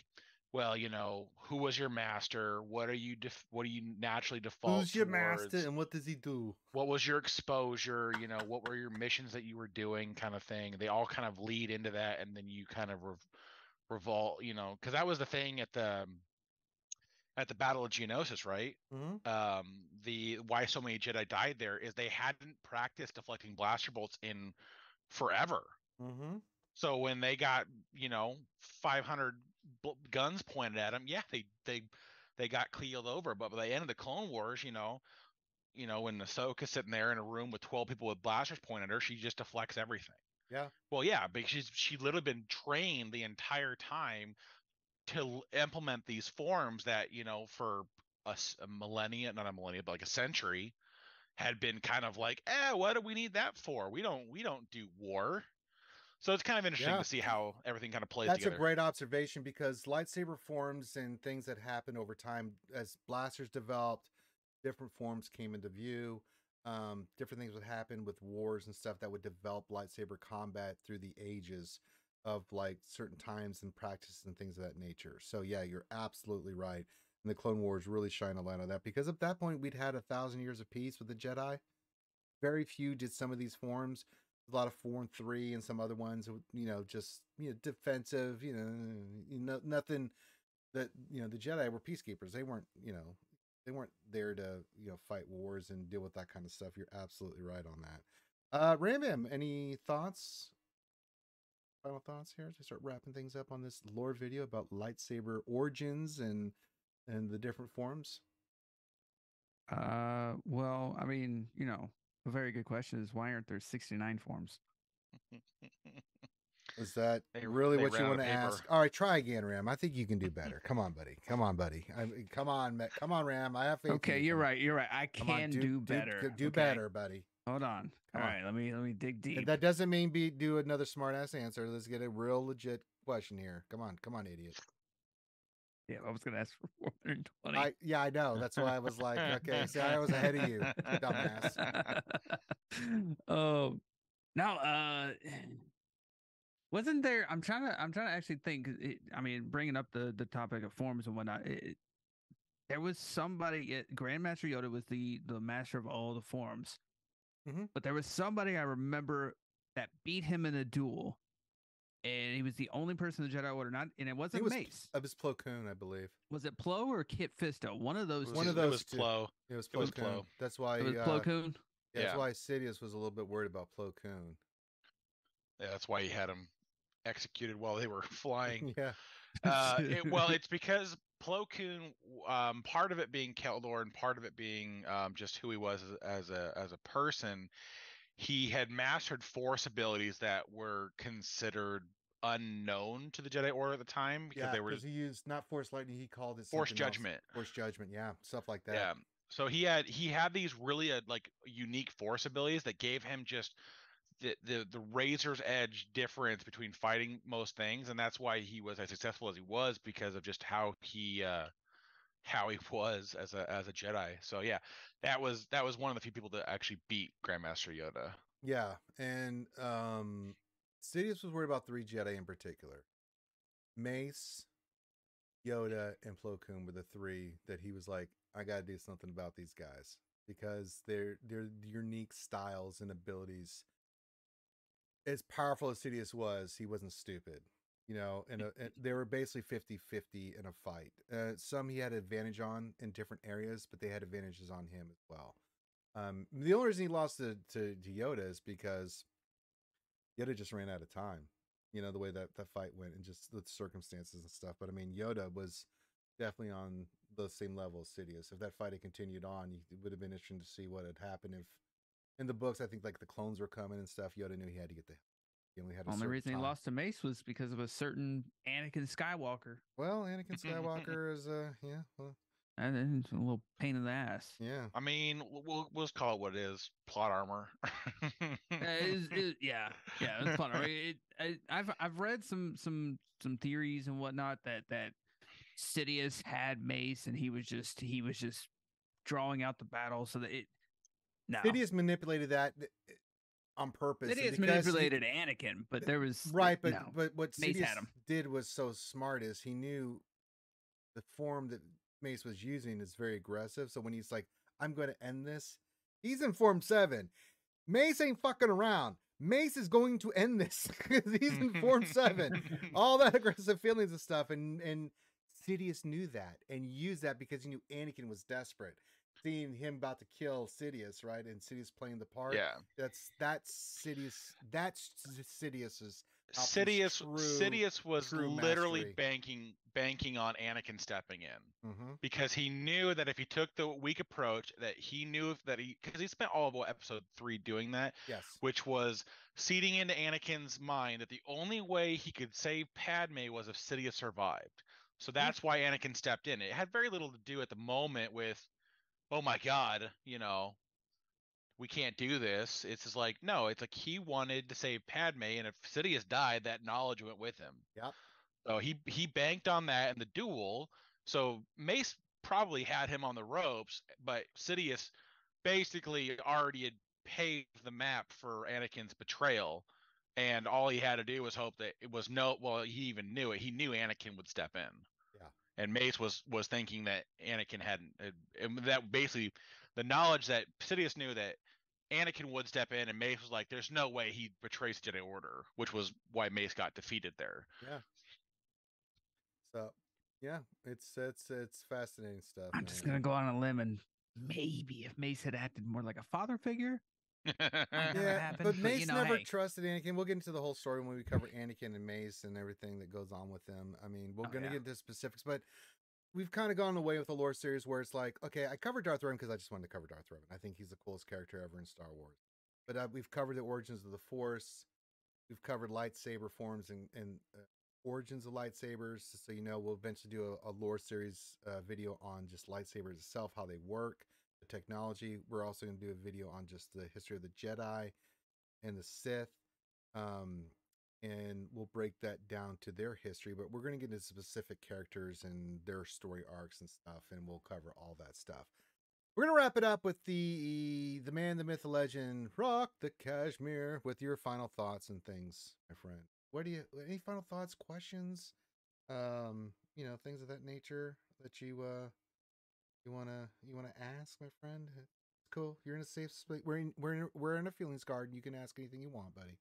E: well, you know, who was your master? What are you def- what do you naturally default
A: Who's your
E: towards?
A: master and what does he do?
E: What was your exposure? You know, what were your missions that you were doing, kind of thing. They all kind of lead into that, and then you kind of rev- revolt. You know, because that was the thing at the um, at the Battle of Geonosis, right?
A: Mm-hmm.
E: Um, the why so many Jedi died there is they hadn't practiced deflecting blaster bolts in forever.
A: Mm-hmm.
E: So when they got, you know, five hundred bl- guns pointed at them, yeah, they they they got keeled over. But by the end of the Clone Wars, you know, you know, when Ahsoka's sitting there in a room with twelve people with blasters pointed at her, she just deflects everything.
A: Yeah.
E: Well, yeah, because she's she literally been trained the entire time to l- implement these forms that, you know, for a, s- a millennia, not a millennia, but like a century, had been kind of like, eh, what do we need that for? We don't we don't do war. So it's kind of interesting
A: Yeah.
E: to see how everything kind of plays
A: That's
E: together.
A: a great observation because lightsaber forms and things that happen over time as blasters developed, different forms came into view. Um, different things would happen with wars and stuff that would develop lightsaber combat through the ages of like certain times and practices and things of that nature. So yeah, you're absolutely right. And the Clone Wars really shine a light on that because at that point we'd had a thousand years of peace with the Jedi. Very few did some of these forms. A lot of four and three and some other ones, you know, just you know, defensive. You know, you know, nothing that you know the Jedi were peacekeepers. They weren't, you know, they weren't there to you know fight wars and deal with that kind of stuff. You're absolutely right on that. Uh, Ram Bam, any thoughts? Final thoughts here as I start wrapping things up on this lore video about lightsaber origins and and the different forms.
C: Uh, well, I mean, you know, a very good question is why aren't there sixty-nine forms?
A: Is that
E: They-
A: really
E: they
A: what you
E: ran out
A: want
E: of
A: to
E: paper.
A: ask? All right, try again, Ram. I think you can do better. Come on, buddy. Come on, buddy. I mean, come on, Ma- come on, Ram. I have faith. in
C: Okay,
A: you.
C: you're
A: Come on.
C: right. You're right. I
A: Come on,
C: can
A: do,
C: do better.
A: Do,
C: okay?
A: better, buddy.
C: Hold on.
A: Come
C: All
A: on.
C: right, let me let me dig deep.
A: And that doesn't mean be do another smart ass answer. Let's get a real legit question here. Come on, come on, idiot.
C: Yeah, I was gonna ask for four hundred twenty.
A: I yeah, I know. That's why I was like, okay, see, I was ahead of you, dumbass.
C: Oh, now, uh, wasn't there? I'm trying to. I'm trying to actually think. It, I mean, bringing up the the topic of forms and whatnot. It, there was somebody. It, Grandmaster Yoda was the the master of all the forms,
A: mm-hmm.
C: but there was somebody I remember that beat him in a duel. And he was the only person in the Jedi Order not, and it wasn't
A: it was,
C: Mace.
A: It was Plo Koon, I believe.
C: Was it Plo or Kit Fisto? One of those.
E: It was,
A: One
C: two.
A: of those.
E: It was
A: two.
E: Plo.
A: It was Plo
E: It was
A: Koon.
E: Plo.
A: That's why.
C: It was
A: uh,
C: Plo Koon.
A: Yeah, that's
E: Yeah.
A: why Sidious was a little bit worried about Plo Koon.
E: Yeah, that's why he had him executed while they were flying.
A: yeah.
E: Uh, it, well, it's because Plo Koon, um, part of it being Keldor and part of it being um, just who he was as, as a as a person, he had mastered Force abilities that were considered unknown to the Jedi Order at the time because
A: yeah,
E: they were
A: he used not Force Lightning. He called it
E: Force
A: something else.
E: Judgment.
A: Force Judgment. Yeah, stuff like that.
E: Yeah. So he had he had these really uh, like unique Force abilities that gave him just the, the the razor's edge difference between fighting most things, and that's why he was as successful as he was because of just how he uh how he was as a as a Jedi. So yeah, that was that was one of the few people that actually beat Grandmaster Yoda.
A: Yeah, and um Sidious was worried about three Jedi in particular. Mace, Yoda, and Plo Koon were the three that he was like, I gotta do something about these guys because they're they're unique styles and abilities. As powerful as Sidious was, he wasn't stupid. You know, and, and they were basically fifty-fifty in a fight. Uh, some he had advantage on in different areas, but they had advantages on him as well. Um, the only reason he lost to, to, to Yoda is because Yoda just ran out of time. You know, the way that that fight went and just the circumstances and stuff. But I mean, Yoda was definitely on the same level as Sidious. If that fight had continued on, it would have been interesting to see what had happened. If in the books, I think like the clones were coming and stuff, Yoda knew he had to get the He only had a
C: only
A: certain
C: reason
A: time.
C: he lost to Mace was because of a certain Anakin Skywalker.
A: Well, Anakin Skywalker is uh yeah, well,
C: And then it's a little pain in the ass.
A: yeah.
E: I mean, we'll we'll just call it what it is: plot armor.
C: Uh, is- is- yeah, yeah, it's fun. I mean, it, I, I've I've read some some some theories and whatnot that that Sidious had Mace and he was just he was just drawing out the battle so that it. No,
A: Sidious manipulated that uh, on purpose.
C: Sidious
A: because
C: manipulated Anakin, but there was
A: he, right, but
C: no.
A: but what
C: Mace
A: Sidious
C: had him.
A: did was so smart is he knew the form that Mace was using is very aggressive. So when he's like, I'm going to end this, he's in form seven. Mace ain't fucking around. Mace is going to end this because he's in form seven. All that aggressive feelings and stuff. And, and Sidious knew that and used that because he knew Anakin was desperate. Seeing him about to kill Sidious, right? And Sidious playing the part.
E: Yeah.
A: That's that's Sidious. That's Sidious's.
E: Sidious
A: true,
E: Sidious was
A: true
E: literally
A: mastery.
E: banking banking on Anakin stepping in.
A: Mm-hmm.
E: Because he knew that if he took the weak approach, that he knew if that he because he spent all of episode three doing that,
A: Yes.
E: which was seeding into Anakin's mind that the only way he could save Padme was if Sidious survived. So that's why Anakin stepped in. It had very little to do at the moment with, oh my God, you know, we can't do this. It's just like, no, it's like he wanted to save Padme, and if Sidious died, that knowledge went with him.
A: Yep.
E: So he he banked on that in the duel. So Mace probably had him on the ropes, but Sidious basically already had paved the map for Anakin's betrayal, and all he had to do was hope that it was no. Well, he even knew it. He knew Anakin would step in.
A: Yeah.
E: And Mace was was thinking that Anakin hadn't. And that basically the knowledge that Sidious knew that Anakin would step in, and Mace was like, "There's no way he betrays Jedi Order," which was why Mace got defeated there.
A: Yeah. So, yeah, it's it's it's fascinating stuff.
C: I'm
A: man.
C: just gonna go on a limb and maybe if Mace had acted more like a father figure, might not have
A: Yeah,
C: happened,
A: but
C: but,
A: Mace
C: you know,
A: never
C: hey.
A: trusted Anakin. We'll get into the whole story when we cover Anakin and Mace and everything that goes on with them. I mean, we're
C: Oh,
A: gonna
C: yeah.
A: get into specifics, but we've kind of gone away with the lore series where it's like, okay, I covered Darth Revan because I just wanted to cover Darth Revan. I think he's the coolest character ever in Star Wars. But uh, we've covered the origins of the Force. We've covered lightsaber forms and, and uh, origins of lightsabers. So, you know, we'll eventually do a, a lore series uh, video on just lightsabers itself, how they work, the technology. We're also going to do a video on just the history of the Jedi and the Sith. Um, and we'll break that down to their history, but we're going to get into specific characters and their story arcs and stuff, and we'll cover all that stuff. We're going to wrap it up with the the man, the myth, the legend, Rock the Cashmere, with your final thoughts and things, my friend. What do you, any final thoughts, questions, um, you know, things of that nature that you, uh, you want to, you want to ask, my friend? It's cool. You're in a safe space. We're in, we're in, we're in a feelings garden. You can ask anything you want, buddy.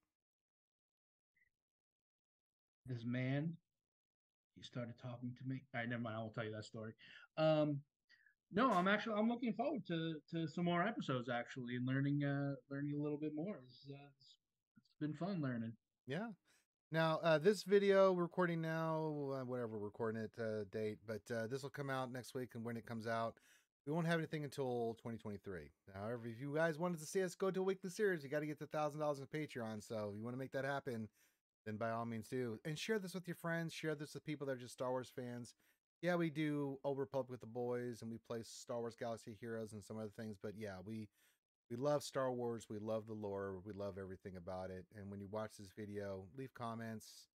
D: This man, he started talking to me. All right, never mind. I won't tell you that story. Um, no, I'm actually I'm looking forward to to some more episodes actually and learning uh learning a little bit more. It's, uh, it's, it's been fun learning.
A: Yeah. Now, uh, this video we're recording now, uh, whatever we're recording it uh, date, but uh, this will come out next week, and when it comes out, we won't have anything until twenty twenty-three. However, if you guys wanted to see us go to a weekly series, you got to get the thousand dollars in Patreon. So if you want to make that happen, then by all means do. And share this with your friends. Share this with people that are just Star Wars fans. Yeah, we do Old Republic with the boys, and we play Star Wars Galaxy Heroes and some other things. But yeah, we we love Star Wars. We love the lore. We love everything about it. And when you watch this video, leave comments.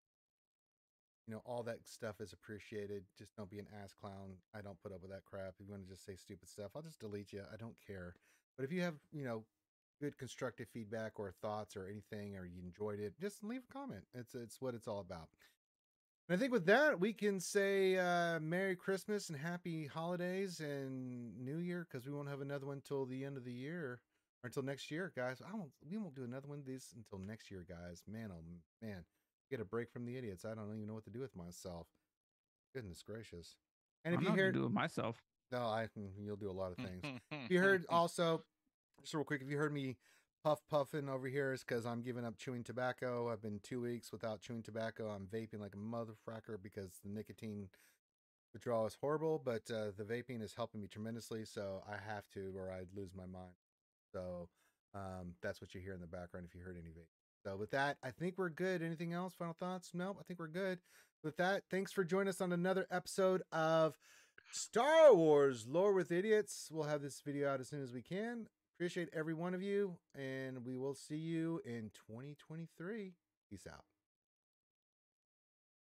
A: You know, all that stuff is appreciated. Just don't be an ass clown. I don't put up with that crap. If you want to just say stupid stuff, I'll just delete you. I don't care. But if you have, you know, good constructive feedback or thoughts or anything, or you enjoyed it, just leave a comment. It's it's what it's all about. And I think with that, we can say uh, Merry Christmas and Happy Holidays and New Year, because we won't have another one till the end of the year or until next year, guys. I won't. We won't do another one of these until next year, guys. Man, oh man, get a break from the idiots. I don't even know what to do with myself. Goodness gracious! And if
C: I'm
A: you
C: not
A: hear,
C: gonna do it myself.
A: no, I you'll do a lot of things. If you heard also, just real quick, if you heard me puff puffing over here, is because I'm giving up chewing tobacco. I've been two weeks without chewing tobacco. I'm vaping like a motherfucker because the nicotine withdrawal is horrible, but uh, the vaping is helping me tremendously. So I have to, or I'd lose my mind. So um, that's what you hear in the background if you heard any vape. So with that, I think we're good. Anything else? Final thoughts? No, I think we're good. With that, thanks for joining us on another episode of Star Wars Lore with Idiots. We'll have this video out as soon as we can. Appreciate every one of you, and we will see you in twenty twenty-three. Peace out.